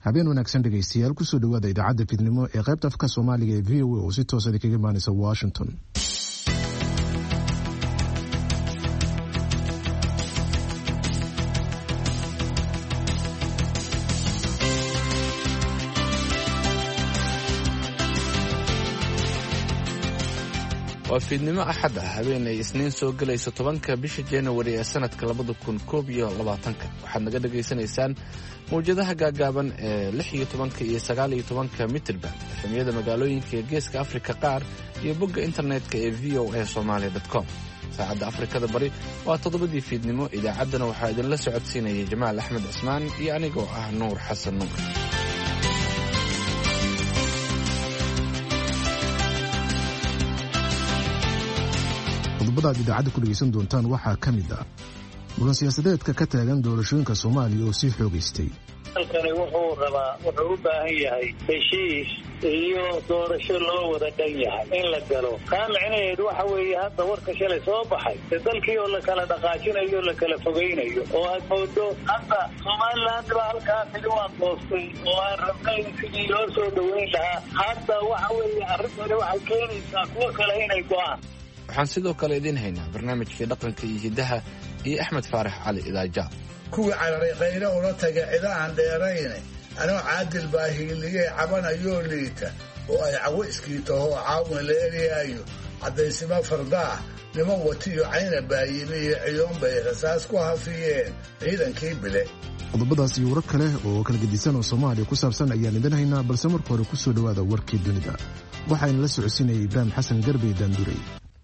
habeen wanaagsan dhegaystayaal ku soo dhawaada idaacadda fidnimo ee qaybta afka Soomaaliga ee VOA oo si toos ah kaga imaanaysa Washington. waa fiidnimo axad ah habeenay isniin soo galayso 10ka bisha January ee sanadka 2022 waxaad naga dhageysanaysaan mowjadaha gaagaaban ee 16 iyo 19 mitirba xamiyada magaalooyinka ee geeska Afrika qaar iyo bogga internetka ee voasomali.com. saacadda Afrikada bari waa 7 fiidnimo. idaacaddana waxaa idin la socodsiinaya Jamaal Axmed Cismaan iyo anigoo ah Nuur Xasan Nuur. qodobada idaacadda ku dhageysan doontaan waxaa ka mid ah muran siyaasadeedka ka taagan doorashooyinka Soomaaliya oo sii xoogaystay. halkani wuxuu u baahan yahay heshiis iyo doorasho loo wada dhan yahay in la galo. micnaheedu waxa weeye hadda warka shalay soo baxay dalkii oo la kala dhaqaajinayo la kala fogeynayo oo aad moodo hadda Somaliland baa halkaas waan doostay oo aan rabnay sidii loo soo dhaweyn lahaa. hadda waxa weeye arrintani waxay keenaysaa kuwa kale inay go'aan. waxaan sidoo kale idin haynaa barnaamijkii dhaqanka iyo hidaha iyo Axmed Faarax Cali Idaaja. kuwii cararay qaylo ula tagay cida aan dheerayn anoo caadil baahiiligay cabanayo liita oo ay cawo iskiitaho caawin la eriyaayo cadaysima fardaa nima watiyo cayna baayimi iyo ciyoon bay rasaas ku hafiyeen ciidankii bile. qodobadaas iyo warar kale oo kala gedisan oo Soomaaliya ku saabsan ayaan idin haynaa, balse marka hore ku soo dhawaada warkii dunida. waxaan la socodsiinayay Ibrahim Xasan Garbe Daanduray.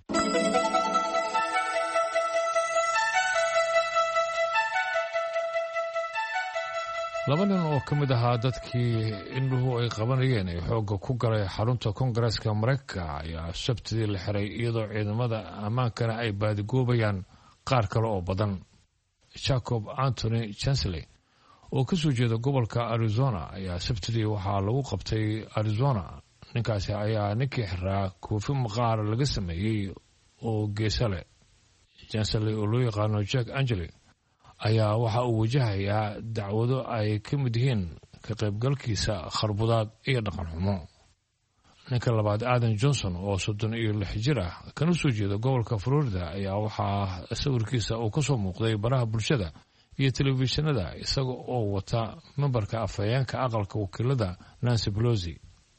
laba nin oo ka mid ahaa dadkii indhuhu ay qabanayeen ee xoogga ku galay xarunta koongareeska Mareykanka ayaa sabtidii la xiray iyadoo ciidamada ammaankana ay baadigoobayaan qaar kale oo badan. Jacob Anthony Chansley oo ka soo jeeda gobolka Arizona ayaa sabtidii waxaa lagu qabtay Arizona. ninkaasi ayaa ninkii xiraa koofi maqaar laga sameeyey oo geesa leh. Chansley oo loo yaqaano Jack Angeli ayaa waxa uu wajahayaa dacwado ay ka mid yihiin ka qaybgalkiisa kharbudaad iyo dhaqan xumo. ninka labaad Adam Johnson oo 36 jir ah kana soo jeeda gobolka Florida ayaa waxaa sawirkiisa uu ka soo muuqday baraha bulshada iyo telefishinada isaga oo wata membarka afhayeenka aqalka wakiilada Nancy Pelosi.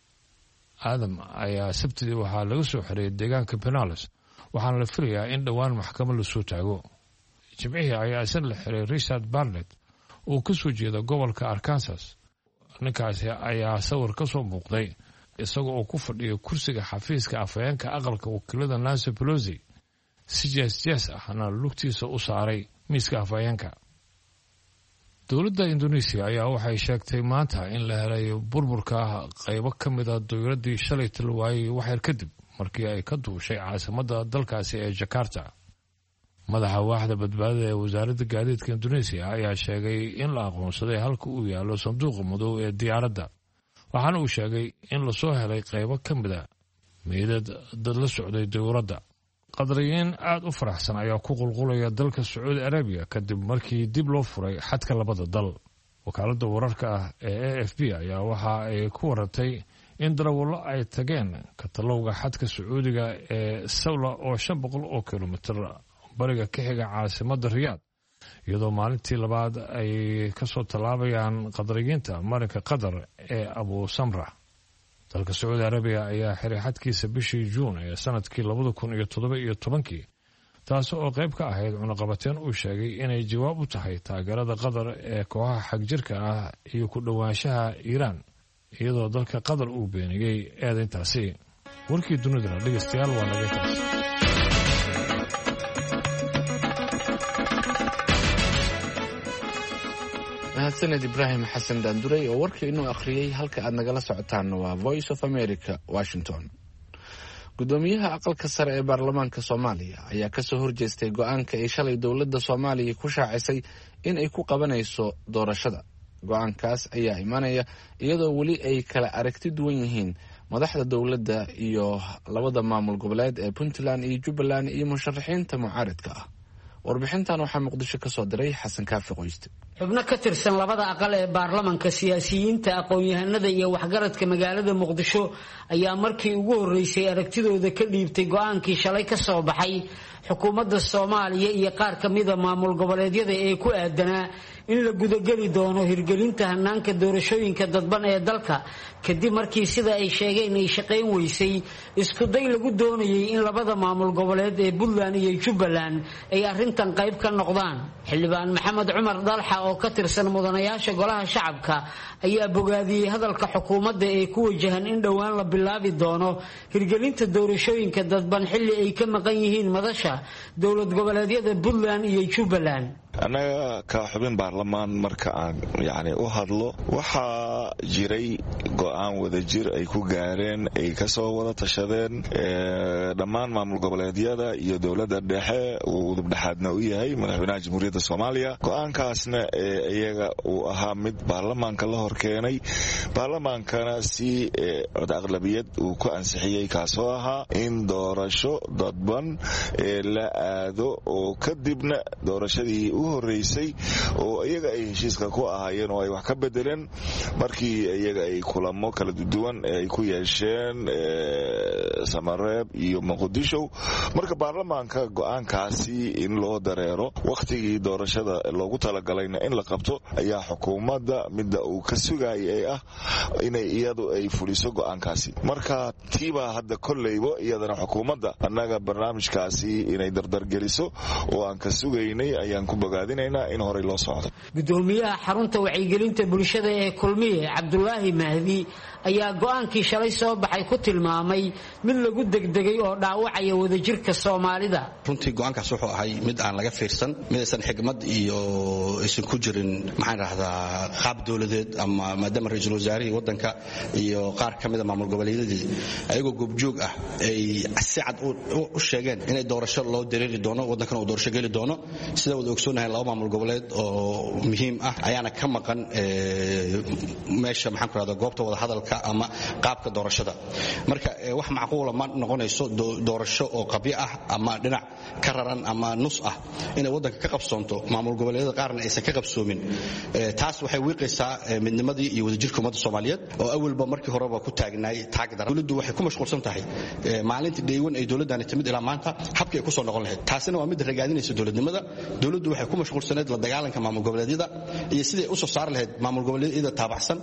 Adam ayaa sabtidii waxaa laga soo xiray deegaanka Pinellas waxaana la filayaa in dhowaan maxkamad la soo taago. jimcihii ayaa isan la xiray Richard Barnett oo ka soo jeeda gobolka Arkansas. ninkaasi ayaa sawir ka soo muuqday isaga oo ku fadhiya kursiga xafiiska afhayeenka aqalka wakiilada Nancy Pelosi si jees ahna lugtiisa u saaray miiska afhayeenka. dowladda Indonesia ayaa waxay sheegtay maanta in la helay burburka qaybo ka mid ah dowladdii shalay talwaayay waxyar kadib markii ay ka duushay caasimadda dalkaasi ee Jakarta. madaxa waaxda badbaadada ee wasaaradda gaadiidka Indonesia ayaa sheegay in la aqoonsaday halka uu yaalo sanduuqa madow ee diyaaradda. waxaana uu sheegay in la soo helay qaybo ka mid ah meydad dad la socday dowladda. qadariyiin aad u faraxsan ayaa ku qulqulaya dalka Sacuudi Arabiya kadib markii dib loo furay xadka labada dal. wakaaladda wararka ah ee AFP ayaa waxa ay ku warantay in darawallo ay tageen katalowga xadka Sacuudiga ee Sawla oo 500 oo kilomitir bariga ka xiga caasimadda Riyaad, iyadoo maalintii labaad ay ka soo talaabayaan qadariyiinta marinka Qatar ee Abu Samra. dalka Sacuudi Arabiya ayaa xiray xadkiisa bishii Juun ee sanadkii 2017 taas oo qayb ka ahayd cunaqabateen uu sheegay inay jawaab u tahay taageerada Qatar ee kooxaha xagjirka ah iyo ku dhawaanshaha Iiraan, iyadoo dalka Qatar uu beeniyay eedayntaasi. warkii dunida dhageystayaal waa naga taas. mahadsaned Ibrahim Xasan Daanduray oo warkii inuu akhriyay. halka aad nagala socotaan waa Voice of America, Washington. gudoomiyaha aqalka sare ee baarlamaanka Soomaaliya ayaa ka soo horjeestay go'aanka ay shalay dowladda Soomaaliya ku shaacisay in ay ku qabanayso doorashada. go'aankaas ayaa imanaya iyadoo weli ay kala aragti duwan yihiin madaxda dowladda iyo labada maamul goboleed ee Puntland iyo Jubbaland iyo musharaxiinta mucaaradka ah. warbixintan waxaa Muqdisho ka soo diray Xasan Kaafi Qoyste. xubno ka tirsan labada aqal ee baarlamanka siyaasiyiinta aqoon-yahanada iyo waxgaradka magaalada muqdisho ayaa markii ugu horeysay aragtidooda ka dhiibtay go'aankii shalay ka soo baxay xukuumadda Soomaaliya iyo qaar ka mid ah maamul goboleedyada ee ku aadanaa in la gudageli doono hirgelinta hanaanka doorashooyinka dadban ee dalka kadib markii sida ay sheegeen ay shaqayn weysay isku day lagu doonayay in labada maamul goboleed ee Puntland iyo Jubbaland ay arrintan qayb ka noqdaan. Xildhibaan Maxamed Cumar Dalxa oo ka tirsan mudanayaasha golaha shacabka ayaa bogaadiyay hadalka xukuumadda ee ku wajahan in dhowaan la bilaabi doono hirgelinta doorashooyinka dadban xilli ay ka maqan yihiin madasha dowlad goboleedyada Puntland iyo Jubbaland. anaga ka xubin baarlamaan marka aan u hadlo waxaa jiray go'aan wadajir ay ku gaareen ay ka soo wada tashadeen dhammaan maamul goboleedyada iyo dowladda dhexe uu udubdhexaadna u yahay madaxweynaha jamhuuriyadda Soomaaliya go'aankaasna iyaga uu ahaa mid baarlamaanka la horkeenay baarlamaankana si aqlabiyad uu ku ansixiyay kaasoo ahaa in doorasho dadban la aado oo kadibna doorashadii horeysay oo iyaga ay heshiiska ku ahaayeen oo ay wax ka bedeleen markii iyaga ay kulamo kala duwan ay ku yeesheen Samareeb iyo Muqdisho marka baarlamaanka go'aankaasi in loo dareero waqtigii doorashada loogu talagalayna in la qabto ayaa xukuumadda midda uu ka sugayay ah inay iyadu ay fuliso go'aankaasi marka tiiba hadda kolleybo iyadana xukuumadda annaga barnaamijkaasi inay dardar geliso oo aan ka sugaynay ayaan ku in hore loo socdo. Gudoomiyaha xarunta wacyigelinta bulshada ee Kulmiye Cabdullaahi Mahdi ayaa go'aankii shalay soo baxay ku tilmaamay mid lagu degdegay oo dhaawacaya wadajirka Soomaalida. runtii go'aankaas wuxuu ahay mid aan laga fiirsan mid aysan xigmad iyo isu ku jirin maxaan raahdaa qaab dawladeed ama maadaama ra'iisul wasaaraha wadanka iyo qaar ka mid ah maamul goboleedyadii ayagoo goobjoog ah ay si cad u sheegeen inay doorasho loo dareeri doono wadankan uu doorasho gali doono sida wada ogsoonahay laba maamul goboleed oo muhiim ah ayaana ka maqan meesha maxaan ku raahdaa goobta wada hadalka ama qaabka doorashada marka wax macquul ma noqonayso doorasho oo qabyo ah ama dhinac ka raran ama nus ah inay wadanka ka qabsoonto maamul goboleedyada qaarna aysan ka qabsoomin taas waxay wiiqaysaa midnimadii iyo wadajirka ummadda Soomaaliyeed oo awalba markii horeba ku taagnaay taagdar dawladdu waxay ku mashquulsan tahay maalintii dheewan ay dawladdan timid ilaa maanta habkii ay ku soo noqon lahayd taasina waa mid ragaadinaysa dawladnimada dawladdu waxay ku mashquulsaneed la dagaalanka maamul goboleedyada iyo sidii u soo saar lahayd maamul goboleedyada taabacsan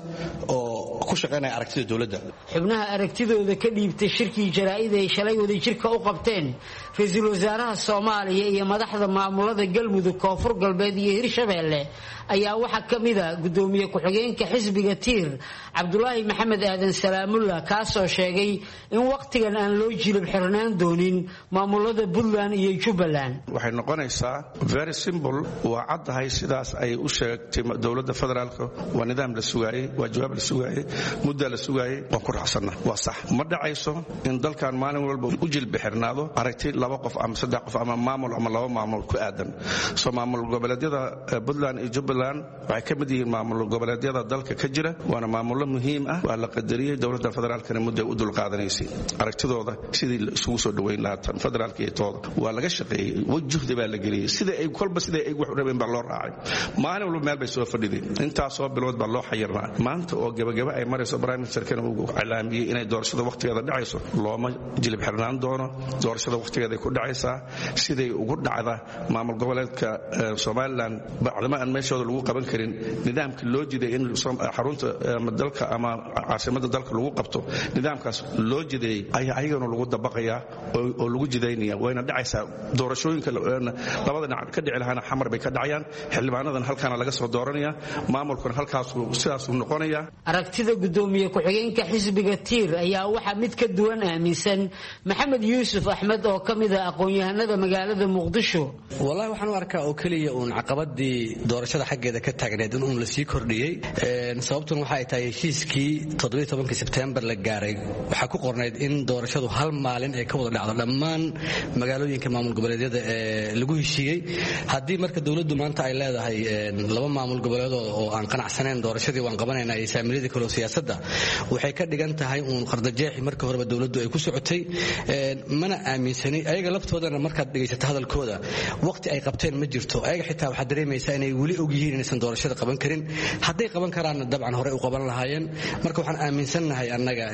oo ku shaqeynaya aragtida dawladda xubnaha aragtidooda ka dhiibtay shirkii jaraa'id ay shalay wadajirka u qabteen ra'iisul wasaaraha Soomaaliya iyo madaxda maamulada Galmudug Koonfur Galbeed iyo Hirshabeelle ayaa waxa kamid ah gudoomiye ku-xigeenka xisbiga Tiir Cabdullaahi Maxamed Aadan Salaamullah kaasoo sheegay in waqtigan aan loo jilib xirnaan doonin maamulada Puntland iyo Jubbaland waxay noqonaysaa very simple waa caddahay sidaas ay u sheegtay dawladda federaalka waa nidaam la sugaayay waa jawaab la sugaayay muddo la sugaayay waan ku raaxsanaa waa sax ma dhacayso in dalkan maalin walba u jilib xirnaado aragti laba qof ama saddex qof ama maamul ama laba maamul ku aadan soo maamul goboleedyada Puntland iyo Jubbaland waxay ka mid yihiin maamul goboleedyada dalka ka jira waana maamulo muhiim ah waa la qadariyay dawladda federaalkana muddo u dul qaadanaysay aragtidooda sidii isugu soo dhaweyn lahaatan federaalka iyo tooda waa laga shaqeeyay wajhdi baa la geliyay sida ay wax u rabeen baa loo raacay maalin walba meel bay soo fadhideen intaas oo bilood baa loo xayirnaa maanta oo gabagaba ay marayso prime ministerkana uu calaamiyay inay doorashada waqtigeeda dhacayso looma jilib xirnaan doono doorashada waqtigeeda ku dhacaysaa siday ugu dhacda maamul goboleedka Soomaaliland bacdama aan meeshooda lagu qaban karin nidaamka loo jiday in xarunta dalka ama caasimada dalka lagu qabto nidaamkaas loo jiday ayaa ayagana lagu dabaqayaa oo lagu jidaynaya wayna dhacaysaa doorashooyinka labada dhinac ka dhici lahaana xamar bay ka dhacayaan xildhibaanadan halkaana laga soo dooranaya maamulkuna halkaas sidaas uu noqonaya aragtida gudoomiye ku-xigeenka xisbiga Tiir ayaa waxa mid ka duwan aaminsan Maxamed Yuusuf Axmed oo kamid ah aqoon-yahanada magaalada Muqdisho wallahi waxaan u arkaa oo kaliya caqabadii doorashada xaggeeda ka taagneed in la sii kordhiyay sababtuna waxa ay tahay heshiiskii 17 September la gaaray waxa ku qornayd in doorashadu hal maalin ay ka wada dhacdo dhammaan magaalooyinka maamul goboleedyada ee lagu heshiiyay hadii marka dawladdu maanta ay leedahay laba maamul goboleed oo aan qanacsaneyn doorashadii waan qabanaynaa iyo saamiyada kale siyaasadda waxay ka dhigan tahay uun qardajeexi marka horeba dowladdu ay ku socotay mana aaminsanay ayaga laftoodana markaad dhegaysato hadalkooda waqti ay qabteen ma jirto ayaga xitaa waxaad dareemaysaa inay weli og yihiin inaysan doorashada qaban karin hadday qaban karaanna dabcan hore u qaban lahaayeen marka waxaan aaminsannahay annaga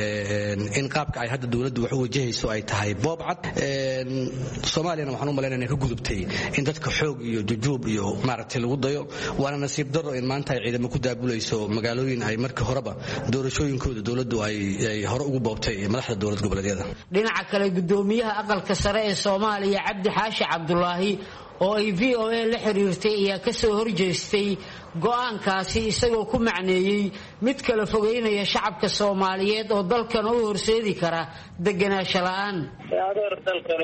in qaabka ay hadda dowladdu wax u wajahayso ay tahay boob cad soomaaliyana waxaan u malaynaya inay ka gudubtay in dadka xoog iyo jujuub iyo maaragtay lagu dayo waana nasiib darro in maanta ay ciidamo ku daabulayso magaalooyin ay markii horeba doorashooyinkooda dowladdu ay hore ugu boobtay madaxda dowlad goboleedyada dhinaca kale gudoomiyaha aqalka sare ee Soomaaliya Cabdi Xaashi Cabdullaahi oo ay VOA la xiriirtay ayaa ka soo horjeestay go'aankaasi isagoo ku macneeyay mid kala fogeynaya shacabka Soomaaliyeed oo dalkan u horseedi kara deganaansho la'aan dalkani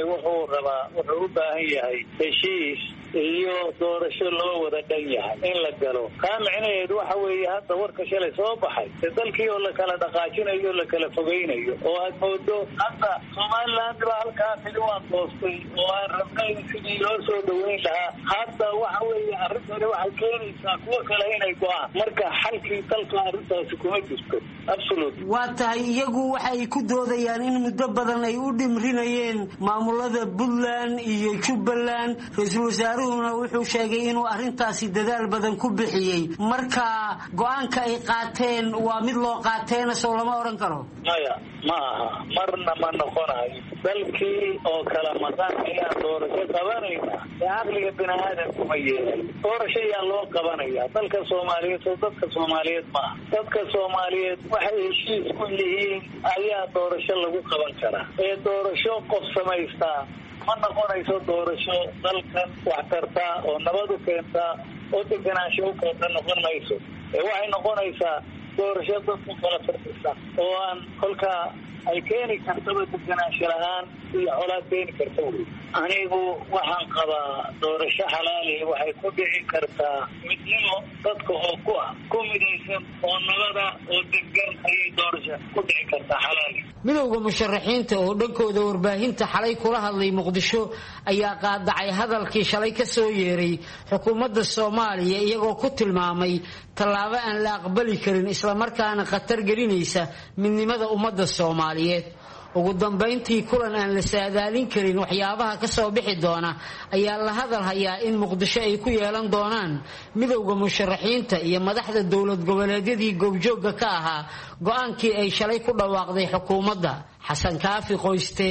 wuxuu u baahan yahay heshiis iyo doorasho loo wada dhan yahay in la galo kaa micnaheedu waxa weeye hadda warka shalay soo baxay dalkii oo la kala dhaqaajinayo la kala fogeynayo oo aad moodo hadda Somaliland baa halkaas waa toostay oo aan rabnay sidii loo soo dhaweyn lahaa hadda waxa weeye arrintani waxay keenaysaa kuwa kale inay go'aan marka xalkii dalka arrintaasi kuma jirto absolute waa tahay iyagu waxay ku doodayaan in muddo badan ay u dhimrinayeen maamulada Puntland iyo Jubbaland ra'iisul wasaaruhuna wuxuu sheegay inuu arrintaasi dadaal badan ku bixiyay marka go'aanka ay qaateen waa mid loo qaateena soo lama oran karo maya maaha marna ma noqonayo dalkii oo kala maqan ayaa doorasho qabanayna aqliga bini'aadamku ma yeelay doorasho ayaa loo qabanaya dalka Soomaaliyeed oo dadka Soomaaliyeed ma dadka Soomaaliyeed waxay heshiis ku yihiin ayaa doorasho lagu qaban karaa ee doorasho qof samaystaa ma noqonayso doorasho dalkan wax tarta oo nabad u keenta oo deganaansho u keenta noqon mayso waxay noqonaysaa doorasho dadku kala farfisa oo aan kolkaa ay keeni kartaba deganaansho la'aan iyo colaad keeni karta anigu waxaan qabaa doorasho xalaali waxay ku dhici kartaa midnimo dadka oo ku midaysan oo nabada oo degan ayay doorasho ku dhici kartaa xalaali midowga musharaxiinta oo dhankooda warbaahinta xalay kula hadlay Muqdisho ayaa qaadacay hadalkii shalay ka soo yeeray xukuumadda Soomaaliya iyagoo ku tilmaamay tallaabo aan la aqbali karin isla markaana khatar gelinaysa midnimada ummadda Soomaaliyeed ugu dambeyntii kulan aan la saadaalin karin waxyaabaha ka soo bixi doona ayaa la hadal hayaa in Muqdisho ay ku yeelan doonaan midowga musharaxiinta iyo madaxda dowlad goboleedyadii goobjooga ka ahaa go'aankii ay shalay ku dhawaaqday xukuumadda Xasan Kaafi Qoyste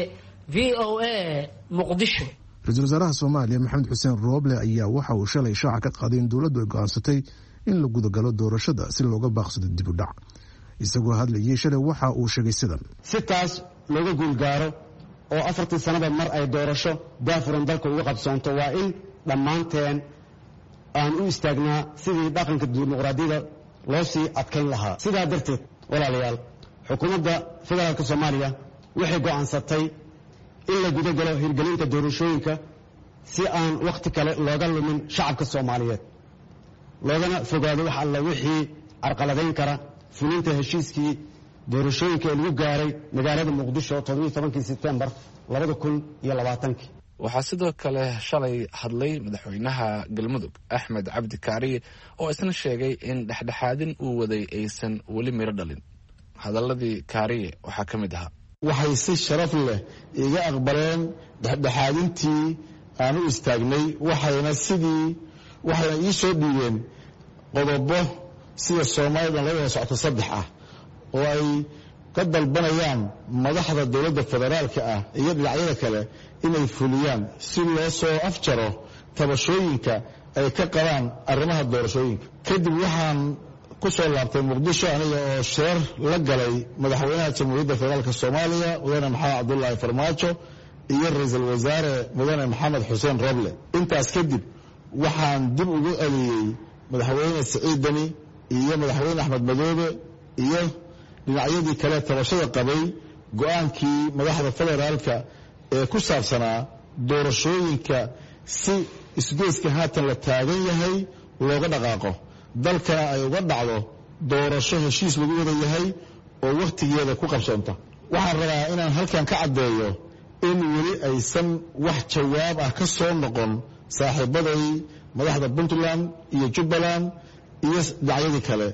VOA Muqdisho Ra'iisul Wasaaraha Soomaaliya Maxamed Xuseen Rooble ayaa waxa uu shalay shaaca ka qaaday in dowladdu ay go'aansatay in la guda galo doorashada si looga baaqsado dib u dhac isagoo hadlayay shalay waxa uu sheegay sidan sitaas looga guulgaaro oo 4 sanada mar ay doorasho daafuran dalka uga qabsoonto waa in dhammaanteen aan u istaagnaa sidii dhaqanka dimuqraadiyadda loo sii adkayn lahaa sidaa darteed walaalayaal xukuumadda federaalka Soomaaliya waxay go'aansatay in la guda galo hirgelinta doorashooyinka si aan waqti kale looga lumin shacabka Soomaaliyeed loogana fogaado wax alla wixii arqaladeyn kara fulinta heshiiskii doorashooyinka ee lagu gaaray magaalada Muqdisho 17 September 2020 waxaa sidoo kale shalay hadlay madaxweynaha Galmudug Axmed Cabdi Kaariye oo isna sheegay in dhexdhexaadin uu waday aysan weli miro dhalin hadaladii Kaariye waxaa ka mid ahaa waxay si sharaf leh iga aqbaleen dhexdhexaadintii aan u istaagnay waxayna ii soo dhiibeen qodobo sida Soomaaliya laga socto 3 ah oo ay ka dalbanayaan madaxda dowladda federaalka ah iyo dhinacyada kale inay fuliyaan si loo soo afjaro tabashooyinka ay ka qabaan arrimaha doorashooyinka kadib waxaan ku soo laabtay Muqdisho aniga oo sheer la galay madaxweynaha Jamhuuriyadda Federaalka Soomaaliya Mudane Maxamed Cabdullaahi Farmaajo iyo ra'iisul wasaare Mudane Maxamed Xuseen Rooble intaas kadib waxaan dib ugu celiyay madaxweyne Siciid Dani iyo madaxweyne Axmed Madoobe iyo dhinacyadii kale tabashada qabay go'aankii madaxda federaalka ee ku saabsanaa doorashooyinka si isgoyska haatan la taagan yahay looga dhaqaaqo dalkana ay uga dhacdo doorasho heshiis lagu wada yahay oo waqtigeeda ku qabsoonta waxaan rabaa inaan halkan ka caddeeyo in weli aysan wax jawaab ah ka soo noqon saaxiibaday madaxda Puntland iyo Jubbaland iyo dhinacyadii kale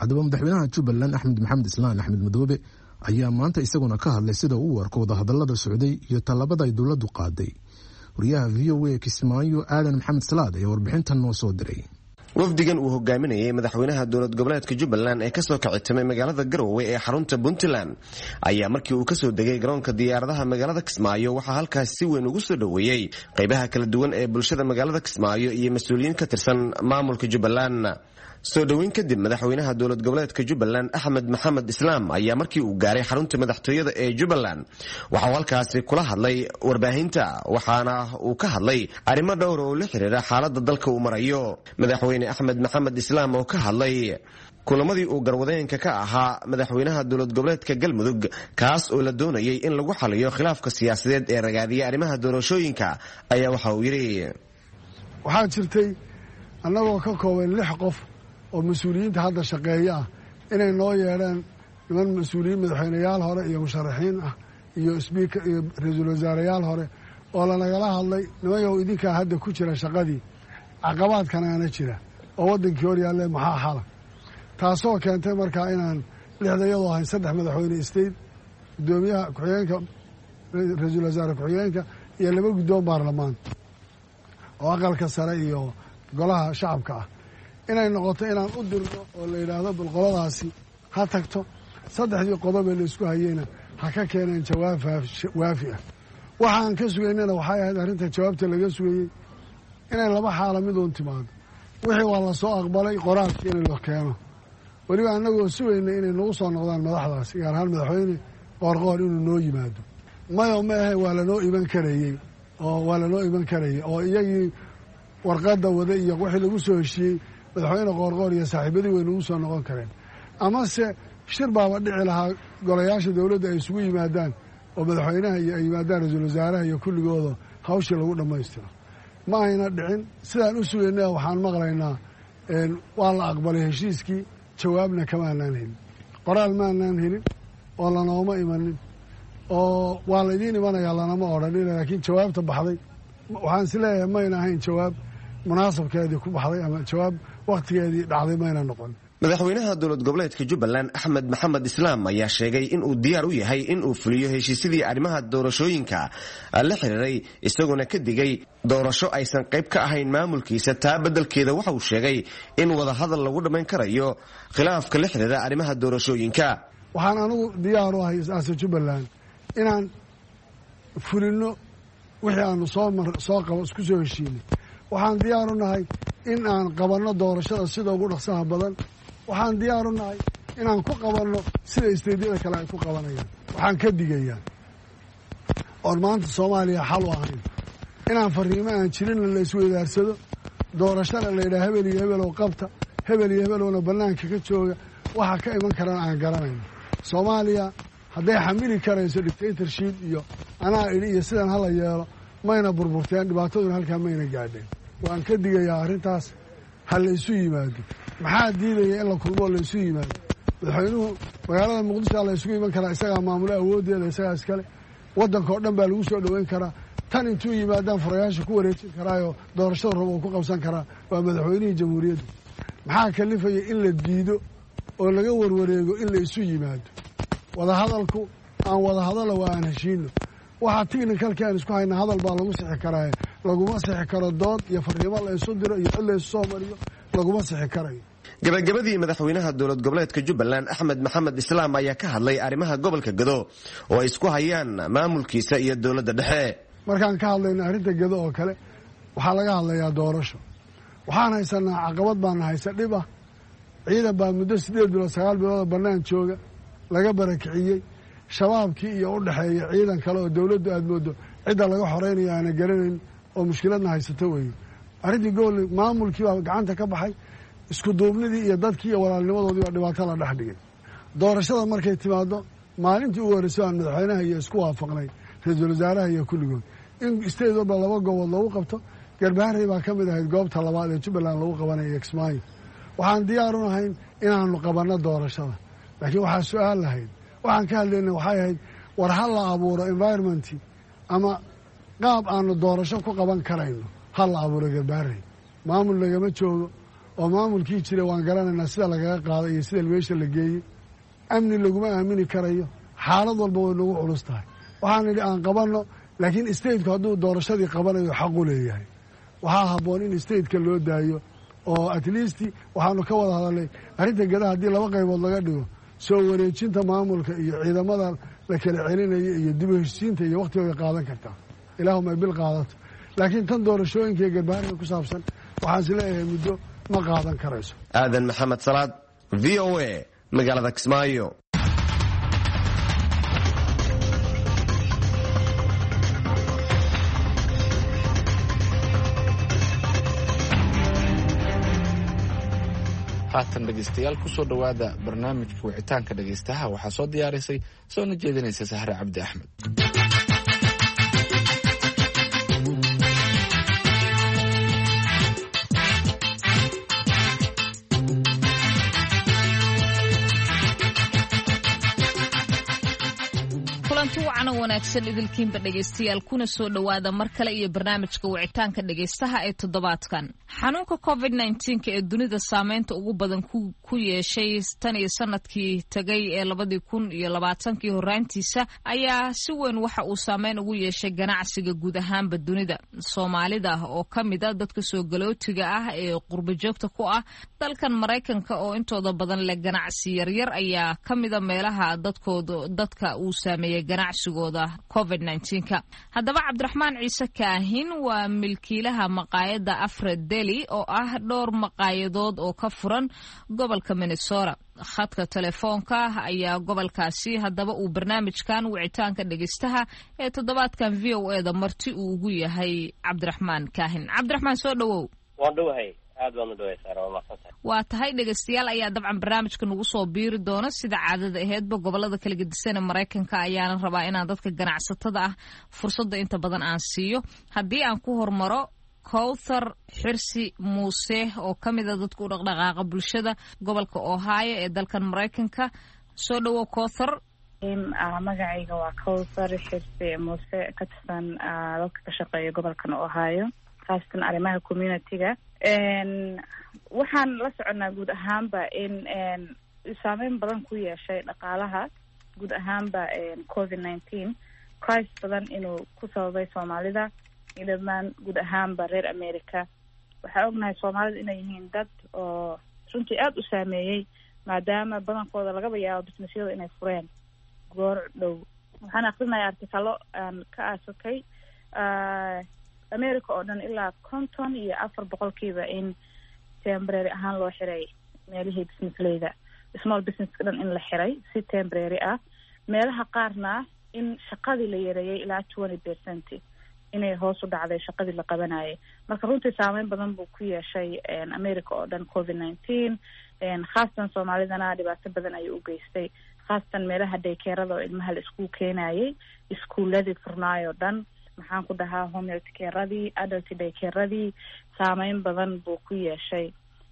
haddaba madaxweynaha jubbaland axmed maxamed islaan axmed madoobe ayaa maanta isaguna ka hadlay sida uu arko wadahadalada socday iyo tallaabada ay dowladdu qaaday. wariyaha v o a kismaayo aadan maxamed salaad ayaa warbixintan noo soo diray. wafdigan uu hogaaminayay madaxweynaha dowlad goboleedka jubbaland ee kasoo kacitamay magaalada garowe ee xarunta puntland ayaa markii uu kasoo degay garoonka diyaaradaha magaalada kismaayo waxaa halkaas si weyn ugu soo dhoweeyey qaybaha kala duwan ee bulshada magaalada kismaayo iyo mas-uuliyiin ka tirsan maamulka jubbaland. soo dhoweyn kadib madaxweynaha dowlad goboleedka jubbaland axmed maxamed islaam ayaa markii uu gaaray xarunta madaxtooyada ee jubbaland waxauu halkaasi kula hadlay warbaahinta waxaana uu ka hadlay arrimo dhowr oo la xiriira xaalada dalka uu marayo. madaxweyne axmed maxamed islaam oo ka hadlay kulamadii uu garwadeenka ka ahaa madaxweynaha dowlad goboleedka galmudug kaas oo la doonayay in lagu xaliyo khilaafka siyaasadeed ee ragaadiya arrimaha doorashooyinka ayaa waxa uu yidhi waxaa jirtay annagoo ka kooban 6 qof oo mas-uuliyiinta hadda shaqeeya ah inay noo yeedhaan niman mas-uuliyiin madaxweyneyaal hore iyo musharaxiin ah iyo sbiika iyo ra-iisul wasaareyaal hore oo lanagala hadlay nimayow idinkaa hadda ku jira shaqadii caqabaadkanaana jira oo waddankii hor yaalle maxaa xala taasoo keentay markaa inaan 6 iyadoo ahayn 3 madaxweyne state guddoomiyaha ku-xigeenka ra-iisul wasaare ku-xigeenka iyo 2 guddoon baarlamaan oo aqalka sare iyo golaha shacabka ah inay noqoto inaan u dirno oo la yidhaahdo balqoladaasi ha tagto 3dii qodobee la isku hayeyna ha ka keeneen jawaab waafi ah. waxaan ka sugaynana waxay ahayd arrinta jawaabta laga sugayey inay 2 xaala miduun timaado. wixii waa la soo aqbalay qoraalkii in la keeno weliba annagoo sugaynay inay nagu soo noqdaan madaxdaasi gaar ahaan madaxweyne qoorqoor inuu noo yimaado mayo ma ahe waa lanoo iman karayey oo iyagii warqadda wada iyo wixii lagu soo heshiiyey madaxweyne qoorqoor iyo saaxiibadii way nagu soo noqon kareen amase shir baaba dhici lahaa golayaasha dowladda ay isugu yimaadaan oo madaxweynaha iyo ay yimaadaan ra-iisul wasaaraha iyo kulligooda hawshii lagu dhammaystiro. ma ayna dhicin sidaan u sugaynaa waxaan maqlaynaa waa la aqbalay heshiiskii jawaabna kamaanaan helin qoraal maanaan helin oo lanooma imanin oo waa laydiin imanayaa lanama odhanin laakiin jawaabta baxday waxaan is leeyahay mayna ahayn jawaab munaasabkeedii ku baxday ama jawaab wakhtigeedii dhacday mayna noqon. madaxweynaha dowlad goboleedka jubbaland axmed maxamed islaam ayaa sheegay in uu diyaar u yahay in uu fuliyo heshiisyadii arrimaha doorashooyinka la xiriiray isagoona ka digay doorasho aysan qayb ka ahayn maamulkiisa taa beddelkeeda waxa uu sheegay in wadahadal lagu dhammayn karayo khilaafka la xiriira arrimaha doorashooyinka. waxaan anigu diyaar u ahay is-aasa jubbaland inaan fulinno wixii aanu isku soo heshiinay. waxaan diyaar u nahay in aan qabanno doorashada sida ugu dhaqsaha badan. waxaan diyaar u nahay inaan ku qabanno sida isteydyada kale ay ku qabanayaan. waxaan ka digayaa oon maanta soomaaliya xal u ahayn inaan fariimo aan jirinna la isweydaarsado doorashana laydhaha hebel iyo hebel oo qabta hebel iyo hebelowna bannaanka ka jooga waxa ka iman karana aan garanayno. soomaaliya hadday xamili karayso dictatorship iyo anaa idhi iyo sidan hala yeelo mayna burburteen dhibaataduna halkaa mayna gaadheen. waan ka digayaa arrintaas ha la isu yimaado. maxaa diidaya in la kulmoo la isu yimaado? madaxweynuhu magaalada muqdisho la isugu iman karaa isagaa maamulo awooddeeda isagaa iskale waddanka oo dhan baa lagu soo dhoweyn karaa tan intuu yimaadaan furayaasha ku wareejin karaayoo doorashada rabo oo ku qabsan karaa waa madaxweynihii jamhuuriyadda. maxaa kalifaya in la diido oo laga warwareego in la isu yimaado? wadahadalku aan wadahadalo waa aan heshiino. waxaa tignikalkii aan isku hayna hadal baa lagu sixi karaaye laguma sixi karo dood iyo fariimo la isu diro iyo cid la isu soo mariyo laguma sixi karayo. gabagabadii madaxweynaha dowlad goboleedka jubbaland axmed maxamed islaam ayaa ka hadlay arrimaha gobolka gedo oo ay isku hayaan maamulkiisa iyo dowladda dhexe. markaan ka hadlayna arrinta gedo oo kale waxaa laga hadlayaa doorasho. waxaan haysanaa caqabad baana haysa dhib ah. ciidan baa muddo 8 bilood 9 bilood bannaan jooga laga barakiciyey shabaabkii iyo u dhexeeya ciidan kale oo dowladdu aad moodo cidda laga xoraynayo aana garanayn oo mushkiladna haysato weeye. arrintii gobol maamulkii baa gacanta ka baxay isku duubnidii iyo dadkii iyo walaalnimadoodii baa dhibaato la dhex dhigay. doorashada markay timaado maalintii ugu horreysay aan madaxweynaha iyo isku waafaqnay ra-iisul wasaaraha iyo kulligood in state walba 2 goobood lagu qabto. garbaharey baa ka mid ahayd goobta labaad ee jubbaland lagu qabanayo kismaayo. waxaan diyaar u nahayn inaannu qabanno doorashada laakiin waxaa su-aal lahayd waxaan ka hadlayna waxay ahayd war ha la abuuro environmentii ama qaab aanu doorasho ku qaban karayno ha la abuuro garbaharey. maamul lagama joogo oo maamulkii jiray waan garanaynaa sida lagaga qaaday iyo sida meesha la geeyey amni laguma aamini karayo xaalad walba way nagu culus tahay waxaan idhi aan qabanno laakiin stateku hadduu doorashadii qabanayo xaqu leeyahay waxaa habboon in stateka loo daayo oo at least waxaanu ka wada hadalnay arrinta gadaha haddii 2 qaybood laga dhigo soo wareejinta maamulka iyo ciidamada la kala celinaya iyo dib u heshiisiinta iyo waqti way qaadan kartaa ilaahuma ay bil qaadato laakiin tan doorashooyinka garbaarka ku saabsan waxaan is leeyahay muddo ma qaadan karayso aadan maxamed salaad VOA magaalada Kismaayo. haatan dhegeystayaal kusoo dhowaada barnaamijka wicitaanka dhegeystaha waxaa soo diyaarisay soona jeedinaysa Sahre Cabdi Axmed. wanaagsan idilkiinba dhegeystayaal kuna soo dhowaada mar kale iyo barnaamijka wicitaanka dhegeystaha ee toddobaadkan. xanuunka COVID-19 ee dunida saameynta ugu badan ku yeeshay tan iyo sanadkii tagay ee 2020 horaantiisa ayaa si weyn waxa uu saameyn ugu yeeshay ganacsiga guud ahaanba dunida. Soomaalida oo kamida dadka soo galootiga ah ee qurbo joogta ku ah dalkan Mareykanka oo intooda badan leh ganacsi yaryar ayaa kamida meelaha dadka uu saameeyay ganacsigooda COVID-19. haddaba Cabdiraxmaan Ciise Kaahin waa milkiilaha maqaayada Afred Deli oo ah dhowr maqaayadood oo ka furan gobolka Minnesota. khadka telefoonka ayaa gobolkaasi haddaba uu barnaamijkan wicitaanka dhegeystaha ee toddobaadkan VOA-da marti uu ugu yahay Cabdiraxmaan Kaahin. Cabdiraxmaan soo dhawow. waan dhawahay aad baan u dhawaysaa waa tahay dhegeystayaal ayaa dabcan barnaamijka nagu soo biiri doona sida caadada aheedba gobolada kala gedisan ee Mareykanka ayaana rabaa inaan dadka ganacsatada ah fursadda inta badan aan siiyo. haddii aan ku hormaro Kowthar Xirsi Muuse oo kamida dadka u dhaqdhaqaaqa bulshada gobolka Ohio ee dalkan Mareykanka. soo dhawow Kowthar. magacayga waa Kowthar Xirsi Muuse ka tirsan dadka ka shaqeeya gobolkan Ohio khaasatan arrimaha community-ga. waxaan la soconaa guud ahaanba in saameyn badan ku yeeshay dhaqaalaha guud ahaanba COVID-19 crisis badan inuu ku sababay Soomaalida iyo dhammaan guud ahaanba reer America. waxaa ognahay Soomaalida inay yihiin dad oo runtii aad u saameeyey maadaama badankooda lagaba yaabo businessyada inay fureen goor dhow. waxaan aqrinayaa artikalo aan ka aasakay America oo dhan ilaa 54% in temporary ahaan loo xiray meelihii businessleyda small businesska dhan in la xiray si temporary ah. meelaha qaarna in shaqadii la yareeyay ilaa 20% inay hoos u dhacday shaqadii la qabanayay. marka runtii saameyn badan buu ku yeeshay America oo dhan COVID-19 khaasatan Soomaalidana dhibaato badan ayuu u geystay khaasatan meelaha daykeerada oo ilmaha la isku keenayay iskuuladii furnaayo dhan maxaan ku dhahaa home health care-radii adult day care-radii saameyn badan buu ku yeeshay.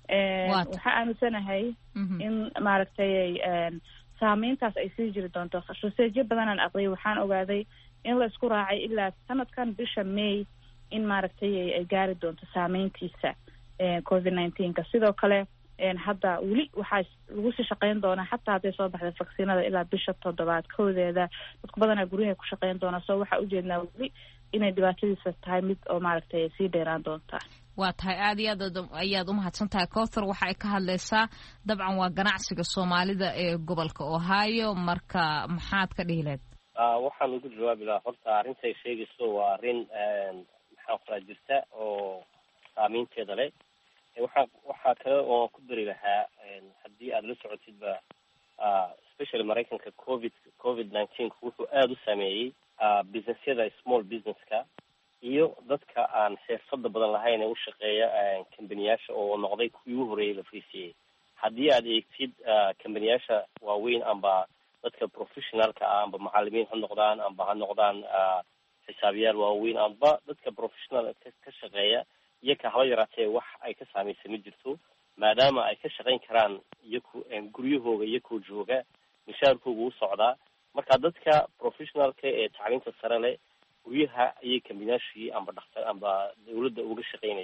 waxaa aaminsanahay in maaragtay saameyntaas ay sii jiri doonto. researchyo badan aan aqriyay waxaan ogaaday in la isku raacay ilaa sanadkan bisha May in maaragtay ay gaari doonto saameyntiisa COVID-19. sidoo kale hadda weli waxaa lagu sii shaqeyn doonaa xataa hadday soo baxday vaksinada ilaa bisha 7 koodeeda dadku badanaa guryaha ku shaqeyn doona. soo waxaa ujeednaa weli inay dhibaatadiisa tahay mid oo maaragtay sii dheeraan doonta. waa tahay aad iyo aad ayaad u mahadsan tahay Kowthar. waxa ay ka hadlaysaa dabcan waa ganacsiga Soomaalida ee gobolka Ohio. marka maxaad ka dhihi lahayd? waxaan ugu jawaabi lahaa horta arrintay sheegayso waa arrin maxaan qoraa jirta oo saameynteeda leh. waxaa kale oo ku dari lahaa haddii aad la socotidba especially Mareykanka COVID-19 wuxuu aada u saameeyey businessyada small businesska iyo dadka aan xirfada badan lahayn ee u shaqeeya kambaniyaasha oo noqday kuwii u horeeyay la fariisiyey. haddii aad eegtid kambaniyaasha waaweyn amba dadka professionalka ah amba macalimiin ha noqdaan amba ha noqdaan xisaabiyaal waaweyn amba dadka professional ka shaqeeya iyaka haba yaraatee wax ay ka saamaysa ma jirto maadaama ay ka shaqayn karaan iyaku guryahooga iyakoo jooga mishaarkooga u socdaa. marka dadka professionalka ee tacliinta sare leh guryaha ayay kambaniyaashii amba dhaqtar amba dawladda uga shaqaynayeen.